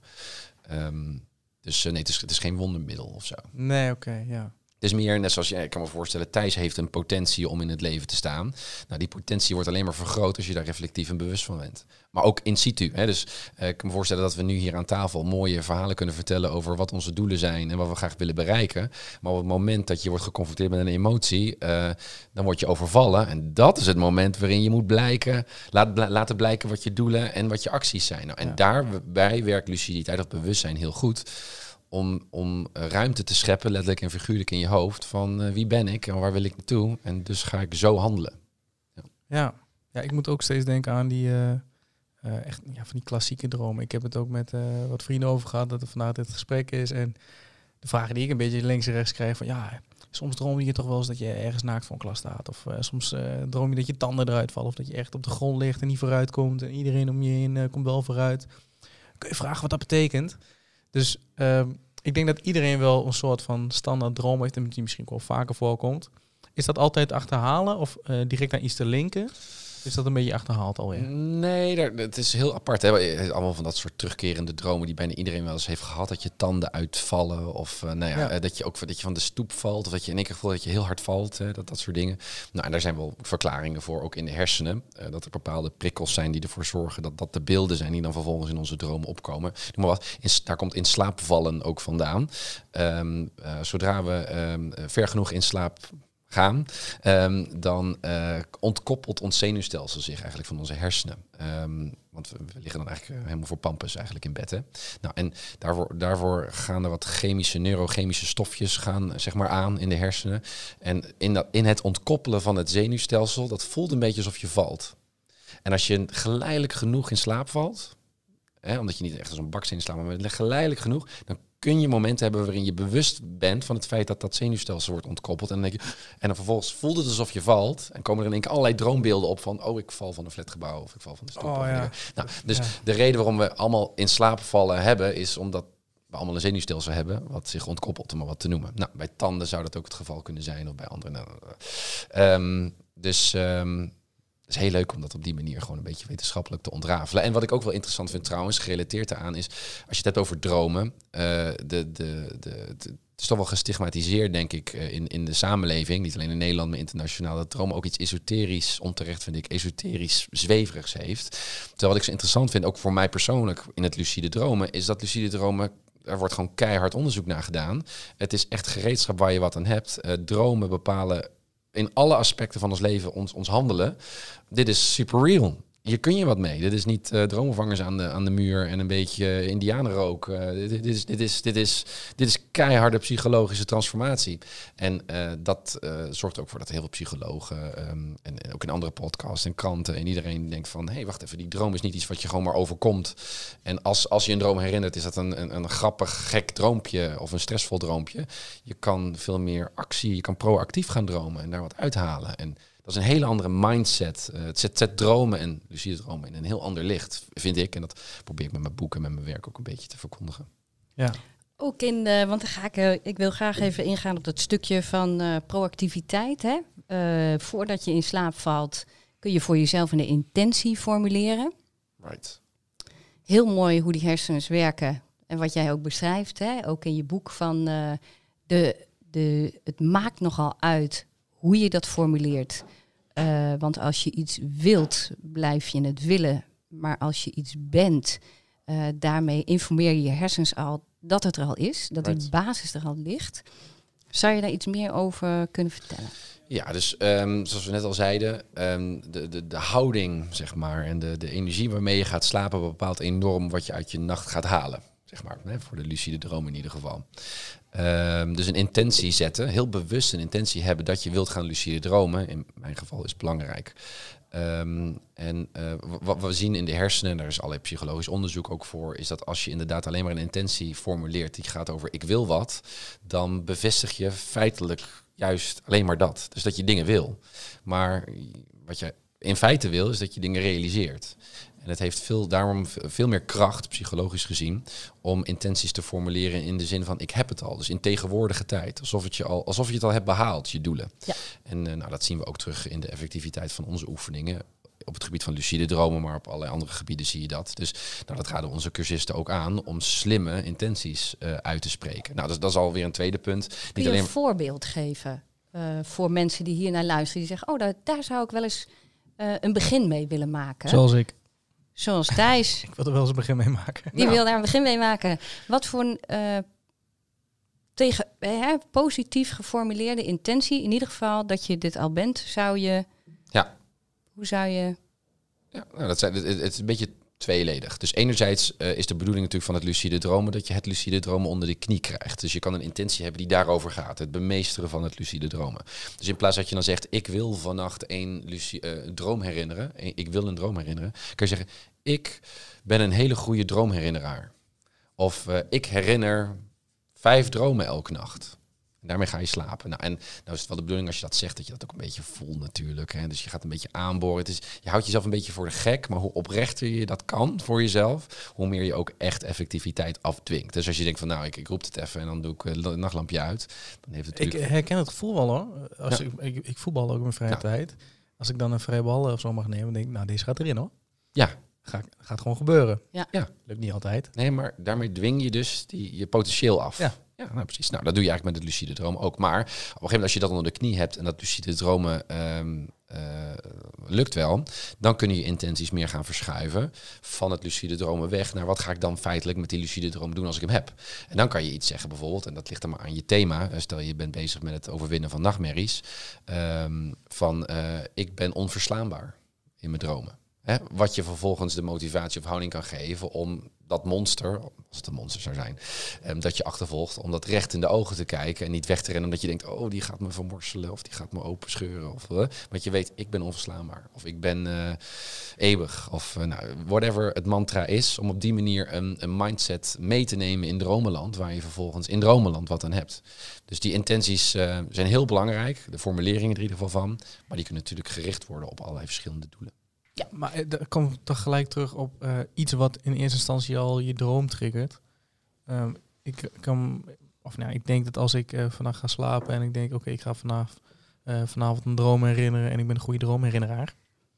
Um, dus uh, nee, het is, het is geen wondermiddel of zo. Nee, oké, okay, ja. Het is meer, net zoals je, ik kan me voorstellen, Thijs heeft een potentie om in het leven te staan. Nou, die potentie wordt alleen maar vergroot als je daar reflectief en bewust van bent. Maar ook in situ. Hè? Dus uh, ik kan me voorstellen dat we nu hier aan tafel mooie verhalen kunnen vertellen over wat onze doelen zijn en wat we graag willen bereiken. Maar op het moment dat je wordt geconfronteerd met een emotie, uh, dan word je overvallen. En dat is het moment waarin je moet blijken, laat, bl- laten blijken wat je doelen en wat je acties zijn. Nou, en ja. daarbij werkt luciditeit of bewustzijn heel goed. Om, om ruimte te scheppen, letterlijk en figuurlijk in je hoofd, van uh, wie ben ik en waar wil ik naartoe? En dus ga ik zo handelen. Ja, ja. ja ik moet ook steeds denken aan die, uh, uh, echt, ja, van die klassieke dromen. Ik heb het ook met uh, wat vrienden over gehad, dat er vandaag dit gesprek is. En de vragen die ik een beetje links en rechts krijg, van ja, soms droom je toch wel eens dat je ergens naakt voor een klas staat. Of uh, soms uh, droom je dat je tanden eruit vallen. Of dat je echt op de grond ligt en niet vooruit komt. En iedereen om je heen uh, komt wel vooruit. Kun je vragen wat dat betekent? Dus uh, ik denk dat iedereen wel een soort van standaard droom heeft en die misschien wel vaker voorkomt. Is dat altijd achterhalen of uh, direct naar iets te linken? Is dat een beetje achterhaald alweer? Nee, daar, het is heel apart. Hè? Allemaal van dat soort terugkerende dromen die bijna iedereen wel eens heeft gehad. Dat je tanden uitvallen of uh, nou ja, ja. dat je ook dat je van de stoep valt. Of dat je in één keer voelt dat je heel hard valt. Hè? Dat, dat soort dingen. Nou, en daar zijn wel verklaringen voor, ook in de hersenen. Uh, dat er bepaalde prikkels zijn die ervoor zorgen dat dat de beelden zijn die dan vervolgens in onze dromen opkomen. Noem maar wat. In, daar komt in slaap vallen ook vandaan. Um, uh, zodra we um, ver genoeg in slaap gaan, um, dan uh, ontkoppelt ons zenuwstelsel zich eigenlijk van onze hersenen. Um, want we, we liggen dan eigenlijk uh, helemaal voor pampus eigenlijk in bed. Hè? Nou, en daarvoor, daarvoor gaan er wat chemische, neurochemische stofjes gaan, zeg maar, aan in de hersenen. En in, dat, in het ontkoppelen van het zenuwstelsel, dat voelt een beetje alsof je valt. En als je geleidelijk genoeg in slaap valt, hè, omdat je niet echt als een baksteen slaapt, maar geleidelijk genoeg, dan kun je momenten hebben waarin je bewust bent van het feit dat dat zenuwstelsel wordt ontkoppeld. En dan, denk je, en dan vervolgens voelt het alsof je valt. En komen er in één keer allerlei droombeelden op van, oh, ik val van een flatgebouw of ik val van de stoep. Oh, ja. Nou, dus ja. de reden waarom we allemaal in slaap vallen hebben, is omdat we allemaal een zenuwstelsel hebben wat zich ontkoppelt, om maar wat te noemen. Nou, bij tanden zou dat ook het geval kunnen zijn, of bij anderen. Nou, um, dus Um, Het is heel leuk om dat op die manier gewoon een beetje wetenschappelijk te ontrafelen. En wat ik ook wel interessant vind trouwens, gerelateerd daaraan, is als je het hebt over dromen, uh, de, de, de, de, het is toch wel gestigmatiseerd, denk ik, uh, in, in de samenleving, niet alleen in Nederland, maar internationaal, dat dromen ook iets esoterisch, onterecht vind ik, esoterisch zweverigs heeft. Terwijl wat ik zo interessant vind, ook voor mij persoonlijk in het lucide dromen, is dat lucide dromen, er wordt gewoon keihard onderzoek naar gedaan. Het is echt gereedschap waar je wat aan hebt. Uh, dromen bepalen in alle aspecten van ons leven ons, ons handelen. Dit is super real. hier kun je wat mee. Dit is niet uh, droomvangers aan de, aan de muur en een beetje indianenrook. Uh, dit, dit, is, dit, is, dit, is, dit is keiharde psychologische transformatie. En uh, dat uh, zorgt ook voor dat heel veel psychologen um, en, en ook in andere podcasts en kranten en iedereen denkt van, hé, hey, wacht even, die droom is niet iets wat je gewoon maar overkomt. En als, als je een droom herinnert, is dat een, een, een grappig, gek droompje of een stressvol droompje. Je kan veel meer actie, je kan proactief gaan dromen en daar wat uithalen. En dat is een hele andere mindset. Uh, het zet, zet dromen en lucide dromen in een heel ander licht, vind ik. En dat probeer ik met mijn boeken en met mijn werk ook een beetje te verkondigen. Ja. Ook in, uh, want dan ga ik, uh, ik wil graag even ingaan op dat stukje van uh, proactiviteit. Hè? Uh, voordat je in slaap valt, kun je voor jezelf een intentie formuleren. Right. Heel mooi hoe die hersens werken. En wat jij ook beschrijft, hè? Ook in je boek, van uh, de, de, het maakt nogal uit hoe je dat formuleert. Uh, want als je iets wilt, blijf je het willen. Maar als je iets bent, uh, daarmee informeer je je hersens al dat het er al is. Dat Right. die basis er al ligt. Zou je daar iets meer over kunnen vertellen? Ja, dus um, zoals we net al zeiden, um, de, de, de houding, zeg maar, en de, de energie waarmee je gaat slapen bepaalt enorm wat je uit je nacht gaat halen. Zeg maar, hè, voor de lucide droom in ieder geval. Um, dus een intentie zetten, heel bewust een intentie hebben dat je wilt gaan lucide dromen, in mijn geval is belangrijk. Um, en uh, wat we zien in de hersenen, en daar is allerlei psychologisch onderzoek ook voor, is dat als je inderdaad alleen maar een intentie formuleert die gaat over ik wil wat, dan bevestig je feitelijk juist alleen maar dat. Dus dat je dingen wil. Maar wat je in feite wil, is dat je dingen realiseert. En het heeft veel, daarom veel meer kracht, psychologisch gezien, om intenties te formuleren in de zin van ik heb het al. Dus in tegenwoordige tijd. Alsof, het je, al, alsof je het al hebt behaald, je doelen. Ja. En uh, nou, dat zien we ook terug in de effectiviteit van onze oefeningen. Op het gebied van lucide dromen, maar op allerlei andere gebieden zie je dat. Dus nou, dat raden onze cursisten ook aan om slimme intenties uh, uit te spreken. Nou, dat, dat is alweer een tweede punt. Kun Niet je alleen een voorbeeld geven uh, voor mensen die hier naar luisteren, die zeggen, oh, daar, daar zou ik wel eens uh, een begin mee willen maken. Zoals ik. Zoals Thijs. Ik wil er wel eens een begin mee maken. Die Nou. wil daar een begin mee maken. Wat voor een uh, tegen, hè, positief geformuleerde intentie, in ieder geval dat je dit al bent, zou je... Ja. Hoe zou je... Ja, nou, dat zijn, het, het is een beetje tweeledig. Dus enerzijds uh, is de bedoeling natuurlijk van het lucide dromen dat je het lucide dromen onder de knie krijgt. Dus je kan een intentie hebben die daarover gaat. Het bemeesteren van het lucide dromen. Dus in plaats dat je dan zegt, ik wil vannacht een lucide, uh, droom herinneren. Ik wil een droom herinneren. Kan je zeggen, ik ben een hele goede droomherinneraar. Of uh, ik herinner vijf dromen elke nacht. En daarmee ga je slapen. Nou, en nou is het wel de bedoeling als je dat zegt, dat je dat ook een beetje voelt natuurlijk. Hè? Dus je gaat een beetje aanboren. Het is, je houdt jezelf een beetje voor de gek, maar hoe oprechter je dat kan voor jezelf, hoe meer je ook echt effectiviteit afdwingt. Dus als je denkt van nou, ik, ik roep het even en dan doe ik uh, het nachtlampje uit. Dan heeft het Ik natuurlijk... herken het gevoel wel hoor. Als Ja. ik, ik, ik voetbal ook in mijn vrije Ja. tijd. Als ik dan een vrije bal of zo mag nemen, dan denk ik, nou deze gaat erin hoor. Ja. Ga, gaat gewoon gebeuren. Ja. Ja. Lukt niet altijd. Nee, maar daarmee dwing je dus die, je potentieel af. Ja. Ja, nou precies. Nou, dat doe je eigenlijk met het lucide dromen ook. Maar op een gegeven moment als je dat onder de knie hebt en dat lucide dromen um, uh, lukt wel, dan kunnen je intenties meer gaan verschuiven van het lucide dromen weg naar wat ga ik dan feitelijk met die lucide droom doen als ik hem heb. En dan kan je iets zeggen bijvoorbeeld, en dat ligt dan maar aan je thema. Stel je bent bezig met het overwinnen van nachtmerries. Um, van uh, ik ben onverslaanbaar in mijn dromen. Hè, wat je vervolgens de motivatie of houding kan geven om dat monster, als het een monster zou zijn, um, dat je achtervolgt, om dat recht in de ogen te kijken en niet weg te rennen omdat je denkt, oh, die gaat me vermorselen of die gaat me openscheuren. Of, uh, want je weet, ik ben onverslaanbaar. Of ik ben uh, eeuwig. Of uh, nou, whatever het mantra is, om op die manier een, een mindset mee te nemen in dromenland, waar je vervolgens in dromenland wat aan hebt. Dus die intenties uh, zijn heel belangrijk, de formuleringen er in ieder geval van, maar die kunnen natuurlijk gericht worden op allerlei verschillende doelen. Ja, maar uh, dat komt toch gelijk terug op uh, iets wat in eerste instantie al je droom triggert. Um, ik kan, of nou, ik denk dat als ik uh, vannacht ga slapen en ik denk, oké, okay, ik ga vanavond, uh, vanavond een droom herinneren en ik ben een goede droomherinneraar.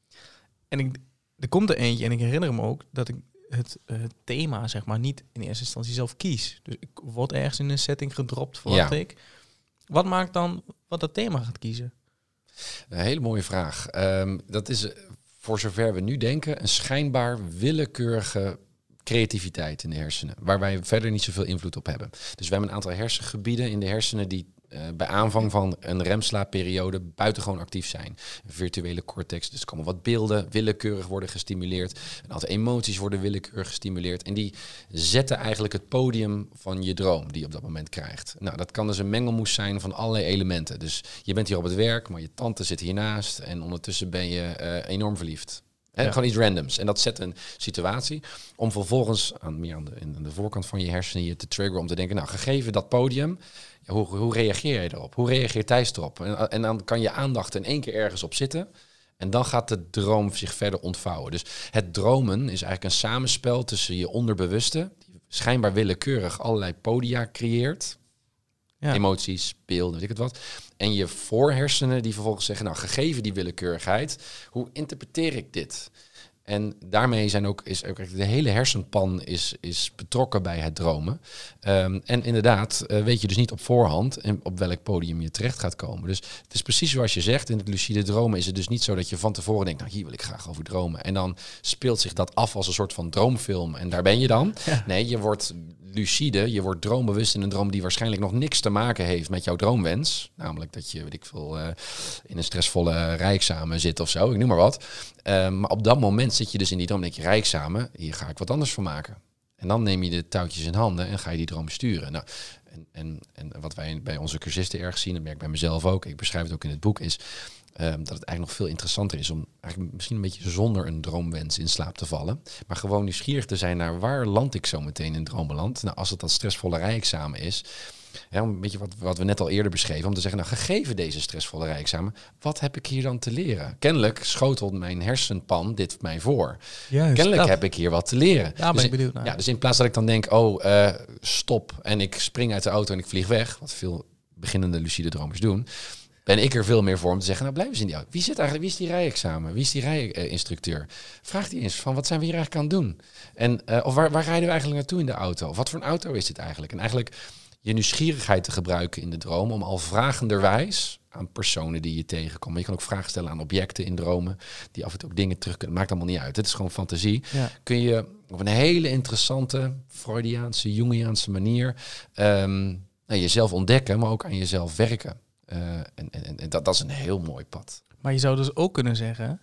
En ik, er komt er eentje en ik herinner me ook dat ik het uh, thema, zeg maar, niet in eerste instantie zelf kies. Dus ik word ergens in een setting gedropt, verwacht Ja. ik. Wat maakt dan wat dat thema gaat kiezen? Een hele mooie vraag. Um, dat is, voor zover we nu denken, een schijnbaar willekeurige creativiteit in de hersenen, waar wij verder niet zoveel invloed op hebben. Dus we hebben een aantal hersengebieden in de hersenen die uh, bij aanvang van een remslaapperiode buitengewoon actief zijn. Een virtuele cortex, dus er komen wat beelden willekeurig worden gestimuleerd. Een aantal emoties worden willekeurig gestimuleerd. En die zetten eigenlijk het podium van je droom die je op dat moment krijgt. Nou, dat kan dus een mengelmoes zijn van allerlei elementen. Dus je bent hier op het werk, maar je tante zit hiernaast en ondertussen ben je uh, enorm verliefd. He, ja. Gewoon iets randoms. En dat zet een situatie om vervolgens aan, meer aan de, in de voorkant van je hersenen je te triggeren om te denken, nou, gegeven dat podium, ja, hoe, hoe reageer je erop? Hoe reageert Thijs erop? En, en dan kan je aandacht in één keer ergens op zitten en dan gaat de droom zich verder ontvouwen. Dus het dromen is eigenlijk een samenspel tussen je onderbewuste, die schijnbaar willekeurig allerlei podia creëert, ja. emoties, beelden, weet ik het wat. En je voorhersenen die vervolgens zeggen, nou, gegeven die willekeurigheid, hoe interpreteer ik dit? En daarmee zijn ook, is ook de hele hersenpan is, is betrokken bij het dromen. Um, en inderdaad, uh, weet je dus niet op voorhand op welk podium je terecht gaat komen. Dus het is precies zoals je zegt, in het lucide dromen is het dus niet zo dat je van tevoren denkt, nou, hier wil ik graag over dromen. En dan speelt zich dat af als een soort van droomfilm. En daar ben je dan. Ja. Nee, je wordt lucide, je wordt droombewust in een droom die waarschijnlijk nog niks te maken heeft met jouw droomwens. Namelijk dat je, weet ik veel, uh, in een stressvolle rijexamen zit of zo, ik noem maar wat. Uh, maar op dat moment zit je dus in die droom en denk je, rijexamen, hier ga ik wat anders van maken. En dan neem je de touwtjes in handen en ga je die droom sturen. Nou, en, en, en wat wij bij onze cursisten erg zien, dat merk ik bij mezelf ook, ik beschrijf het ook in het boek, is Um, dat het eigenlijk nog veel interessanter is om eigenlijk misschien een beetje zonder een droomwens in slaap te vallen. Maar gewoon nieuwsgierig te zijn naar waar land ik zo meteen in droombeland. Nou, als het dat stressvolle rijexamen is, ja, een beetje wat, wat we net al eerder beschreven, om te zeggen, nou, gegeven deze stressvolle rijexamen, wat heb ik hier dan te leren? Kennelijk schotelt mijn hersenpan dit mij voor. Juist, Kennelijk dat. heb ik hier wat te leren. Ja, ben dus, ik benieuwd naar. Ja, dus in plaats dat ik dan denk, oh, uh, stop en ik spring uit de auto en ik vlieg weg, wat veel beginnende lucide dromers doen, ben ik er veel meer voor om te zeggen, nou, blijven ze in die auto. Wie zit eigenlijk, wie is die rijexamen? Wie is die rijinstructeur? Vraag die eens van, wat zijn we hier eigenlijk aan het doen? En, uh, of waar, waar rijden we eigenlijk naartoe in de auto? Of wat voor een auto is dit eigenlijk? En eigenlijk je nieuwsgierigheid te gebruiken in de droom om al vragenderwijs aan personen die je tegenkomt. Maar je kan ook vragen stellen aan objecten in dromen, die af en toe ook dingen terug kunnen. Maakt allemaal niet uit. Het is gewoon fantasie. Ja. Kun je op een hele interessante, Freudiaanse, Jungiaanse manier um, nou, jezelf ontdekken, maar ook aan jezelf werken. Uh, en en, en dat, dat is een heel mooi pad. Maar je zou dus ook kunnen zeggen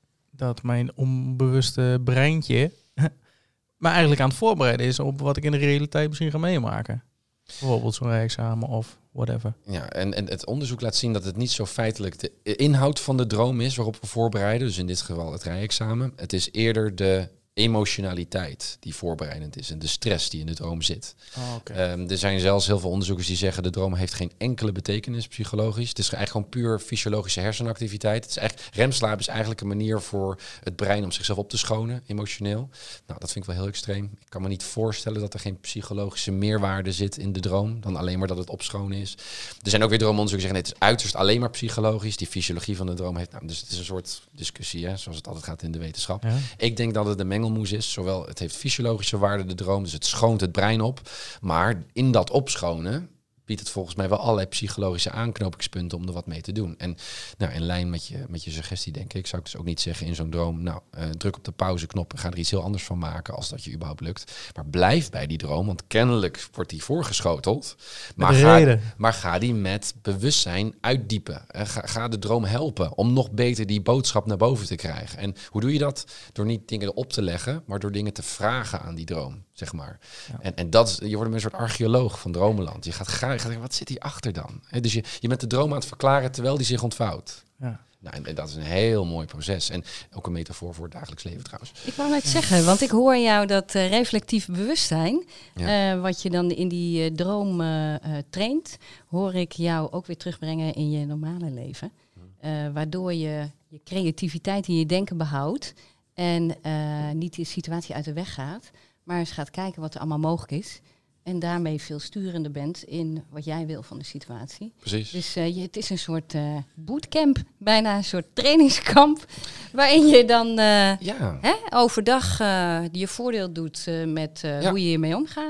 dat mijn onbewuste breintje maar eigenlijk aan het voorbereiden is op wat ik in de realiteit misschien ga meemaken. Bijvoorbeeld zo'n rijexamen of whatever. Ja, en, en het onderzoek laat zien dat het niet zo feitelijk de inhoud van de droom is waarop we voorbereiden. Dus in dit geval het rijexamen. Het is eerder de emotionaliteit die voorbereidend is en de stress die in de droom zit. Oh, okay. um, er zijn zelfs heel veel onderzoekers die zeggen de droom heeft geen enkele betekenis psychologisch. Het is eigenlijk gewoon puur fysiologische hersenactiviteit. Het is echt, remslaap is eigenlijk een manier voor het brein om zichzelf op te schonen, emotioneel. Nou, dat vind ik wel heel extreem. Ik kan me niet voorstellen dat er geen psychologische meerwaarde zit in de droom dan alleen maar dat het opschonen is. Er zijn ook weer droomonderzoekers die zeggen nee, het is uiterst alleen maar psychologisch. Die fysiologie van de droom heeft, nou, dus het is een soort discussie, hè, zoals het altijd gaat in de wetenschap. Ja. Ik denk dat het de mengelmoes is. Zowel het heeft fysiologische waarde, de droom, dus het schoont het brein op. Maar in dat opschonen biedt het volgens mij wel allerlei psychologische aanknopingspunten om er wat mee te doen. En nou, in lijn met je, met je suggestie, denk ik, zou ik dus ook niet zeggen in zo'n droom, nou, uh, druk op de pauzeknop en ga er iets heel anders van maken als dat je überhaupt lukt. Maar blijf bij die droom, want kennelijk wordt die voorgeschoteld. Maar ga, maar ga die met bewustzijn uitdiepen. Uh, ga, ga de droom helpen om nog beter die boodschap naar boven te krijgen. En hoe doe je dat? Door niet dingen op te leggen, maar door dingen te vragen aan die droom, zeg maar. Ja. En, en dat is, je wordt een soort archeoloog van dromenland. Je gaat graag je gaat denken, wat zit hierachter dan? He, dus je, je bent de droom aan het verklaren terwijl die zich ontvouwt. Ja. Nou, en, en dat is een heel mooi proces. En ook een metafoor voor het dagelijks leven trouwens. Ik wou net zeggen, want ik hoor jou dat uh, reflectief bewustzijn, ja. uh, wat je dan in die uh, droom uh, uh, traint, hoor ik jou ook weer terugbrengen in je normale leven. Uh, waardoor je je creativiteit in je denken behoudt en uh, niet de situatie uit de weg gaat, maar eens gaat kijken wat er allemaal mogelijk is. En daarmee veel sturender bent in wat jij wil van de situatie. Precies. Dus uh, je, het is een soort uh, bootcamp, bijna een soort trainingskamp. Waarin je dan uh, ja. hè, overdag uh, je voordeel doet uh, met uh, ja. hoe je hiermee omgaat.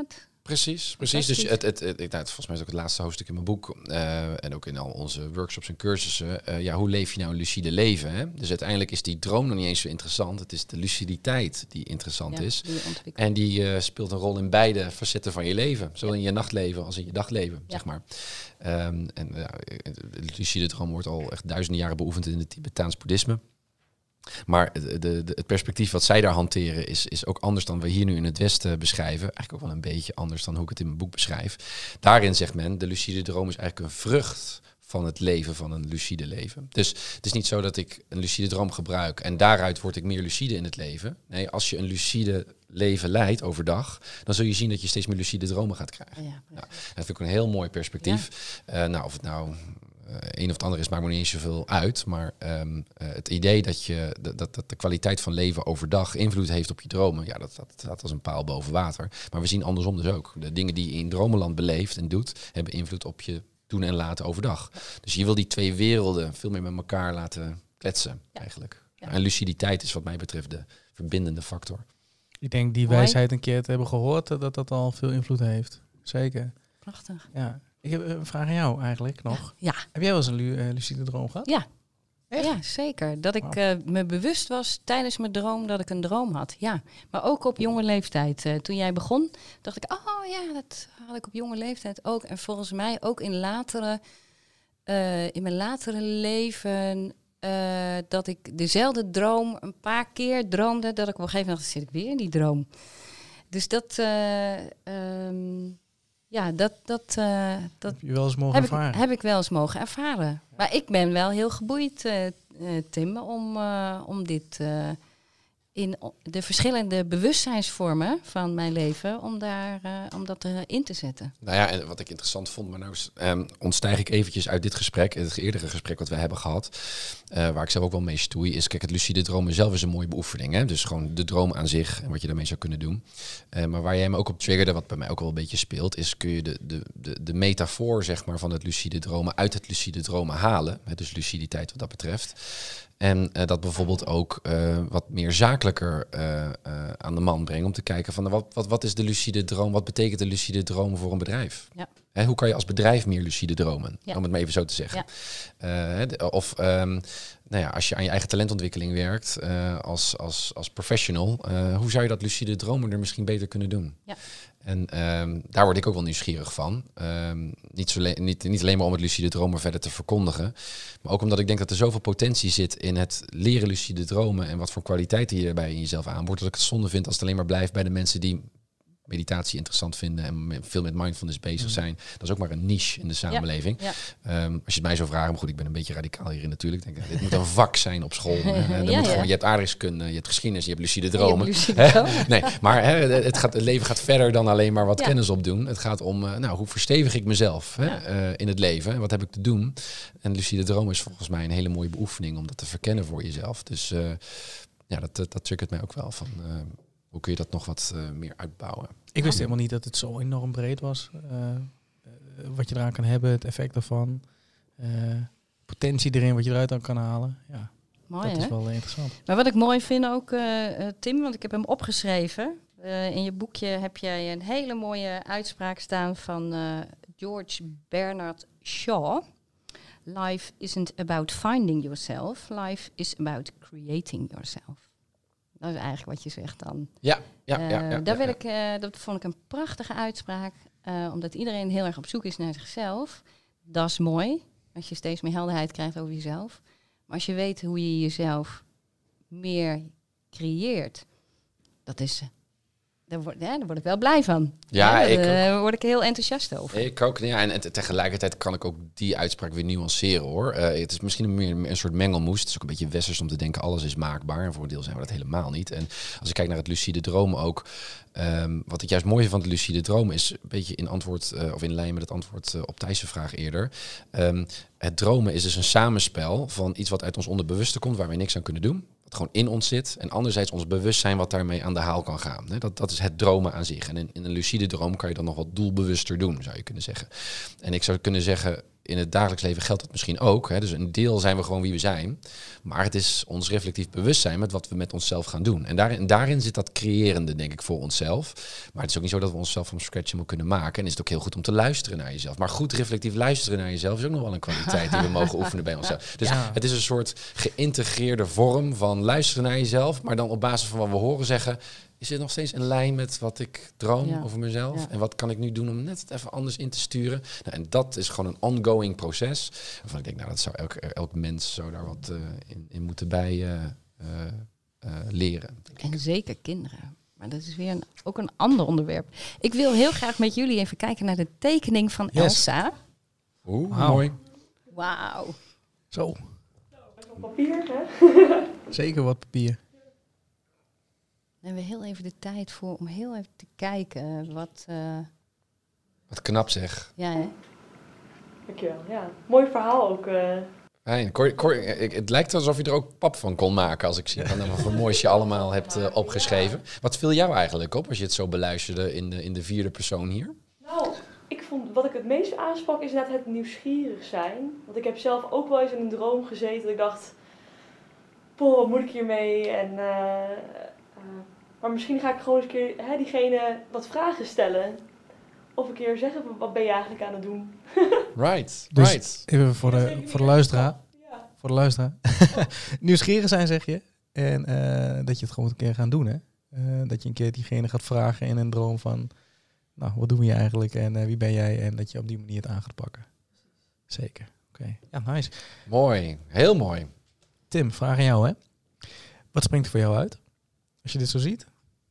Precies, precies. Dus het, het, het, het, nou, volgens mij is ook het laatste hoofdstuk in mijn boek uh, en ook in al onze workshops en cursussen. Uh, ja, hoe leef je nou een lucide leven? Hè? Dus uiteindelijk is die droom nog niet eens zo interessant. Het is de luciditeit die interessant ja, is. Die en die uh, speelt een rol in beide facetten van je leven. Zowel ja. in je nachtleven als in je dagleven, ja. zeg maar. Um, en uh, de lucide droom wordt al echt duizenden jaren beoefend in het Tibetaans boeddhisme. Maar de, de, het perspectief wat zij daar hanteren is, is ook anders dan we hier nu in het Westen beschrijven. Eigenlijk ook wel een beetje anders dan hoe ik het in mijn boek beschrijf. Daarin zegt men, de lucide droom is eigenlijk een vrucht van het leven van een lucide leven. Dus het is niet zo dat ik een lucide droom gebruik en daaruit word ik meer lucide in het leven. Nee, als je een lucide leven leidt overdag, dan zul je zien dat je steeds meer lucide dromen gaat krijgen. Ja, nou, dat vind ik een heel mooi perspectief. Ja. Uh, nou, of het nou... Uh, een of het andere is, maakt me niet eens zoveel uit. Maar um, uh, het idee dat, je, dat, dat, dat de kwaliteit van leven overdag invloed heeft op je dromen, ja, dat, dat staat als een paal boven water. Maar we zien andersom dus ook. De dingen die je in dromenland beleeft en doet, hebben invloed op je doen en laten overdag. Dus je wil die twee werelden veel meer met elkaar laten kletsen, ja. eigenlijk. Ja. En luciditeit is wat mij betreft de verbindende factor. Ik denk die wijsheid een keer te hebben gehoord, dat dat al veel invloed heeft. Zeker. Prachtig. Ja. Ik heb een vraag aan jou eigenlijk nog. Ja. Heb jij wel eens een lu- uh, lucide droom gehad? Ja. Echt? Ja, zeker. Dat ik uh, me bewust was tijdens mijn droom dat ik een droom had. Ja, maar ook op jonge leeftijd. Uh, toen jij begon, dacht ik, oh ja, dat had ik op jonge leeftijd ook. En volgens mij ook in latere, uh, in mijn latere leven, uh, dat ik dezelfde droom een paar keer droomde, dat ik op een gegeven moment dacht, zit ik weer in die droom. Dus dat... Uh, um, Ja, dat, dat, uh, dat heb je wel eens mogen heb ervaren. Ik, heb ik wel eens mogen ervaren. Ja. Maar ik ben wel heel geboeid, uh, uh, Tim, om, uh, om dit uh, in de verschillende bewustzijnsvormen van mijn leven, om, daar, uh, om dat erin te zetten. Nou ja, en wat ik interessant vond, maar nou um, ontstijg ik eventjes uit dit gesprek, het eerdere gesprek wat we hebben gehad, uh, waar ik zelf ook wel mee stoei, is, kijk, het lucide dromen zelf is een mooie beoefening. Hè? Dus gewoon de droom aan zich en wat je daarmee zou kunnen doen. Uh, maar waar jij me ook op triggerde, wat bij mij ook wel een beetje speelt, is kun je de, de, de, de metafoor, zeg maar, van het lucide dromen uit het lucide dromen halen. Hè? Dus luciditeit wat dat betreft. En uh, dat bijvoorbeeld ook uh, wat meer zakelijker uh, uh, aan de man brengen. Om te kijken van wat, wat, wat is de lucide droom? Wat betekent de lucide droom voor een bedrijf? Ja. Hè, hoe kan je als bedrijf meer lucide dromen? Ja. Om het maar even zo te zeggen. Ja. Uh, de, of um, nou ja, als je aan je eigen talentontwikkeling werkt uh, als, als, als professional. Uh, hoe zou je dat lucide dromen er misschien beter kunnen doen? Ja. En um, daar word ik ook wel nieuwsgierig van. Um, niet, zo le- niet, niet alleen maar om het lucide dromen verder te verkondigen. Maar ook omdat ik denk dat er zoveel potentie zit in het leren lucide dromen. En wat voor kwaliteiten je erbij in jezelf aanboort. Dat ik het zonde vind als het alleen maar blijft bij de mensen die meditatie interessant vinden en veel met mindfulness bezig zijn. Dat is ook maar een niche in de samenleving. Ja, ja. Um, als je het mij zou vragen, maar goed, ik ben een beetje radicaal hierin natuurlijk. Denk, dit moet een vak zijn op school. uh, ja, moet ja. Gewoon, je hebt aardrijkskunde, je hebt geschiedenis, je hebt lucide dromen. Je hebt lucide dromen. Nee, maar hè, het, gaat, het leven gaat verder dan alleen maar wat ja. kennis opdoen. Het gaat om, uh, nou, hoe verstevig ik mezelf hè, ja. uh, in het leven? Wat heb ik te doen? En lucide dromen is volgens mij een hele mooie beoefening om dat te verkennen voor jezelf. Dus uh, ja, dat, dat, dat triggert mij ook wel van... Uh, hoe kun je dat nog wat uh, meer uitbouwen? Ik wist helemaal niet dat het zo enorm breed was. Uh, uh, wat je eraan kan hebben, het effect ervan. Uh, potentie erin, wat je eruit aan kan halen. Ja, mooi, dat hè? is wel uh, interessant. Maar wat ik mooi vind ook, uh, uh, Tim, want ik heb hem opgeschreven. Uh, in je boekje heb jij een hele mooie uitspraak staan van uh, George Bernard Shaw. Life isn't about finding yourself. Life is about creating yourself. Dat is eigenlijk wat je zegt dan. Ja, ja, uh, ja. ja, daar wil ja. ik, uh, dat vond ik een prachtige uitspraak. Uh, omdat iedereen heel erg op zoek is naar zichzelf. Dat is mooi. Als je steeds meer helderheid krijgt over jezelf. Maar als je weet hoe je jezelf meer creëert. Dat is... Daar word, ja, daar word ik wel blij van. Ja, ja ik daar word ik heel enthousiast over. Ik ook. Ja, en, en tegelijkertijd kan ik ook die uitspraak weer nuanceren, hoor. Uh, het is misschien meer een soort mengelmoes. Het is ook een beetje westers om te denken alles is maakbaar. En voor een deel zijn we dat helemaal niet. En als ik kijk naar het lucide dromen ook. Um, wat ik juist mooi vind van het lucide dromen is een beetje in antwoord uh, of in lijn met het antwoord uh, op Thijs' vraag eerder. Um, het dromen is dus een samenspel van iets wat uit ons onderbewuste komt, waar we niks aan kunnen doen. Gewoon in ons zit. En anderzijds ons bewustzijn wat daarmee aan de haal kan gaan. Dat, dat is het dromen aan zich. En in, in een lucide droom kan je dan nog wat doelbewuster doen, zou je kunnen zeggen. En ik zou kunnen zeggen, in het dagelijks leven geldt dat misschien ook. Hè? Dus een deel zijn we gewoon wie we zijn. Maar het is ons reflectief bewustzijn met wat we met onszelf gaan doen. En daarin, daarin zit dat creërende, denk ik, voor onszelf. Maar het is ook niet zo dat we onszelf van scratch helemaal kunnen maken. En is het ook heel goed om te luisteren naar jezelf. Maar goed reflectief luisteren naar jezelf is ook nog wel een kwaliteit die we mogen oefenen bij onszelf. Dus ja. Het is een soort geïntegreerde vorm van luisteren naar jezelf. Maar dan op basis van wat we horen zeggen... Is dit nog steeds in lijn met wat ik droom ja. over mezelf? Ja. En wat kan ik nu doen om net het even anders in te sturen? Nou, en dat is gewoon een ongoing proces. Waarvan ik denk, nou, dat zou elk, elk mens zou daar wat uh, in, in moeten bij uh, uh, uh, leren. En zeker kinderen. Maar dat is weer een, ook een ander onderwerp. Ik wil heel graag met jullie even kijken naar de tekening van yes. Elsa. Oeh, wow. Mooi. Wauw. Zo. Wat papier, hè? Zeker wat papier. Dan hebben we heel even de tijd voor om heel even te kijken wat... Uh... Wat knap zeg. Ja, hè? Dankjewel, ja. Mooi verhaal ook. Uh... Fijn. Cor, Cor, het lijkt alsof je er ook pap van kon maken als ik zie van wat voor moois je allemaal hebt uh, opgeschreven. Wat viel jou eigenlijk op als je het zo beluisterde in de, in de vierde persoon hier? Nou, ik vond wat ik het meest aansprak is inderdaad het nieuwsgierig zijn. Want ik heb zelf ook wel eens in een droom gezeten dat ik dacht, poh, wat moet ik hiermee? En... Uh, Uh, maar misschien ga ik gewoon eens een keer hè, diegene wat vragen stellen. Of een keer zeggen, wat ben je eigenlijk aan het doen? Right, dus right. Even voor de, voor de luisteraar. Ja. Voor de luisteraar. Oh. Nieuwsgierig zijn, zeg je. En uh, dat je het gewoon een keer gaat doen, hè. Uh, dat je een keer diegene gaat vragen in een droom van... Nou, wat doen we hier eigenlijk en uh, wie ben jij? En dat je op die manier het aan gaat pakken. Zeker. Oké. Okay. Ja, nice. Mooi. Heel mooi. Tim, vraag aan jou, hè. Wat springt er voor jou uit? Als je dit zo ziet?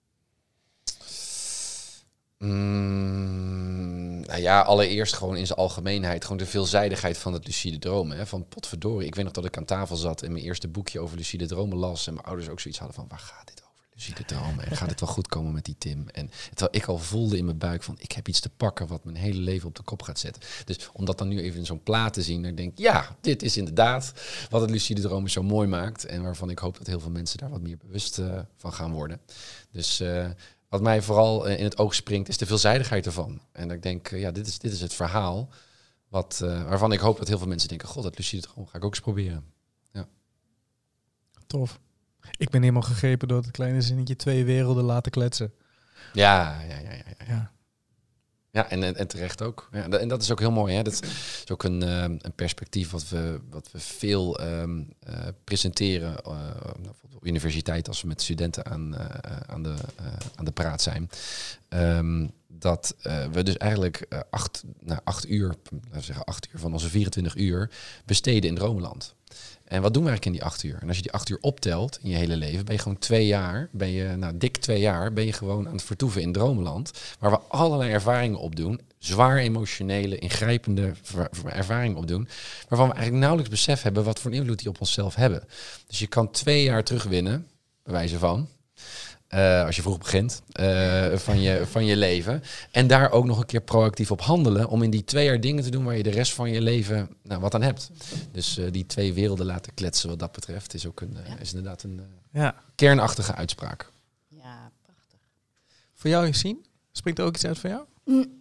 Mm, nou ja, allereerst gewoon in zijn algemeenheid. Gewoon de veelzijdigheid van het lucide dromen. Hè? Van potverdorie. Ik weet nog dat ik aan tafel zat en mijn eerste boekje over lucide dromen las. En mijn ouders ook zoiets hadden van, waar gaat dit over? Lucide dromen. En gaat het wel goed komen met die Tim? En terwijl ik al voelde in mijn buik van, ik heb iets te pakken wat mijn hele leven op de kop gaat zetten. Dus om dat dan nu even in zo'n plaat te zien, dan denk ik, ja, dit is inderdaad wat het lucide dromen zo mooi maakt. En waarvan ik hoop dat heel veel mensen daar wat meer bewust uh, van gaan worden. Dus uh, wat mij vooral uh, in het oog springt, is de veelzijdigheid ervan. En dat ik denk, uh, ja, dit is, dit is het verhaal wat, uh, waarvan ik hoop dat heel veel mensen denken, god, dat lucide dromen ga ik ook eens proberen. Ja. Tof. Ik ben helemaal gegrepen door het kleine zinnetje twee werelden laten kletsen. Ja, ja, ja, ja. ja. ja. Ja, en, en, en terecht ook. Ja, en dat is ook heel mooi. Hè? Dat is ook een, uh, een perspectief wat we, wat we veel um, uh, presenteren uh, op universiteit als we met studenten aan, uh, aan, de, uh, aan de praat zijn. Um, dat uh, we dus eigenlijk uh, acht, nou, acht uur, laten we zeggen acht uur van onze vierentwintig uur besteden in Dromenland. En wat doen we eigenlijk in die acht uur? En als je die acht uur optelt in je hele leven, ben je gewoon twee jaar, ben je, nou dik twee jaar, ben je gewoon aan het vertoeven in Dromenland, waar we allerlei ervaringen opdoen, zwaar emotionele, ingrijpende ver- ver- ervaringen opdoen, waarvan we eigenlijk nauwelijks besef hebben wat voor invloed die op onszelf hebben. Dus je kan twee jaar terugwinnen, bij wijze van, Uh, als je vroeg begint, uh, van, je, van je leven. En daar ook nog een keer proactief op handelen, om in die twee jaar dingen te doen waar je de rest van je leven nou, wat aan hebt. Dus uh, die twee werelden laten kletsen wat dat betreft, is ook een, uh, ja. is inderdaad een uh, ja. kernachtige uitspraak. Ja, prachtig. Voor jou zien? Springt er ook iets uit voor jou?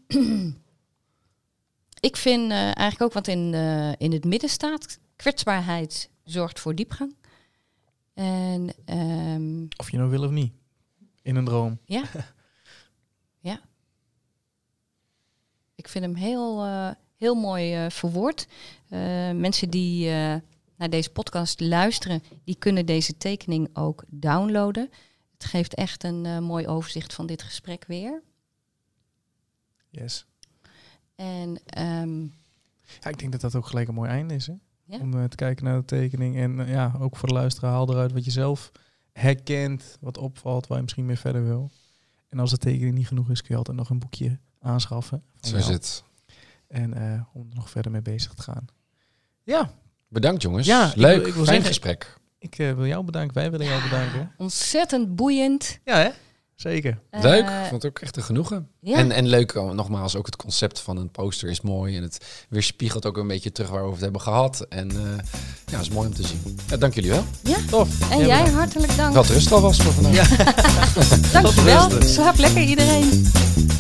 Ik vind uh, eigenlijk ook wat in, uh, in het midden staat. Kwetsbaarheid zorgt voor diepgang. En, um, of je nou wil of niet. In een droom. Ja. Ja. Ik vind hem heel, uh, heel mooi uh, verwoord. Uh, mensen die uh, naar deze podcast luisteren, die kunnen deze tekening ook downloaden. Het geeft echt een uh, mooi overzicht van dit gesprek weer. Yes. En um, ja, ik denk dat dat ook gelijk een mooi einde is, hè? Ja? Om uh, te kijken naar de tekening. En uh, ja, ook voor de luisteraar, haal eruit wat je zelf herkent, wat opvalt, waar je misschien mee verder wil. En als de tekening niet genoeg is, kun je altijd nog een boekje aanschaffen. Zo is het. En uh, om er nog verder mee bezig te gaan. Ja. Bedankt jongens. Ja, leuk, ik wil, ik wil fijn zeggen, gesprek. Ik uh, wil jou bedanken, wij willen jou bedanken. Ontzettend boeiend. Ja, hè? Zeker. Leuk, Uh, ik vond het ook echt een genoegen. Ja. En, en leuk, oh, nogmaals, ook het concept van een poster is mooi. En het weerspiegelt ook een beetje terug waar we het hebben gehad. En uh, ja, het is mooi om te zien. Ja, dank jullie wel. Ja, tof. En ja, jij bedankt. hartelijk dank. Nou, Wat rust al was voor vandaag. Ja. Dankjewel. Slaap lekker iedereen.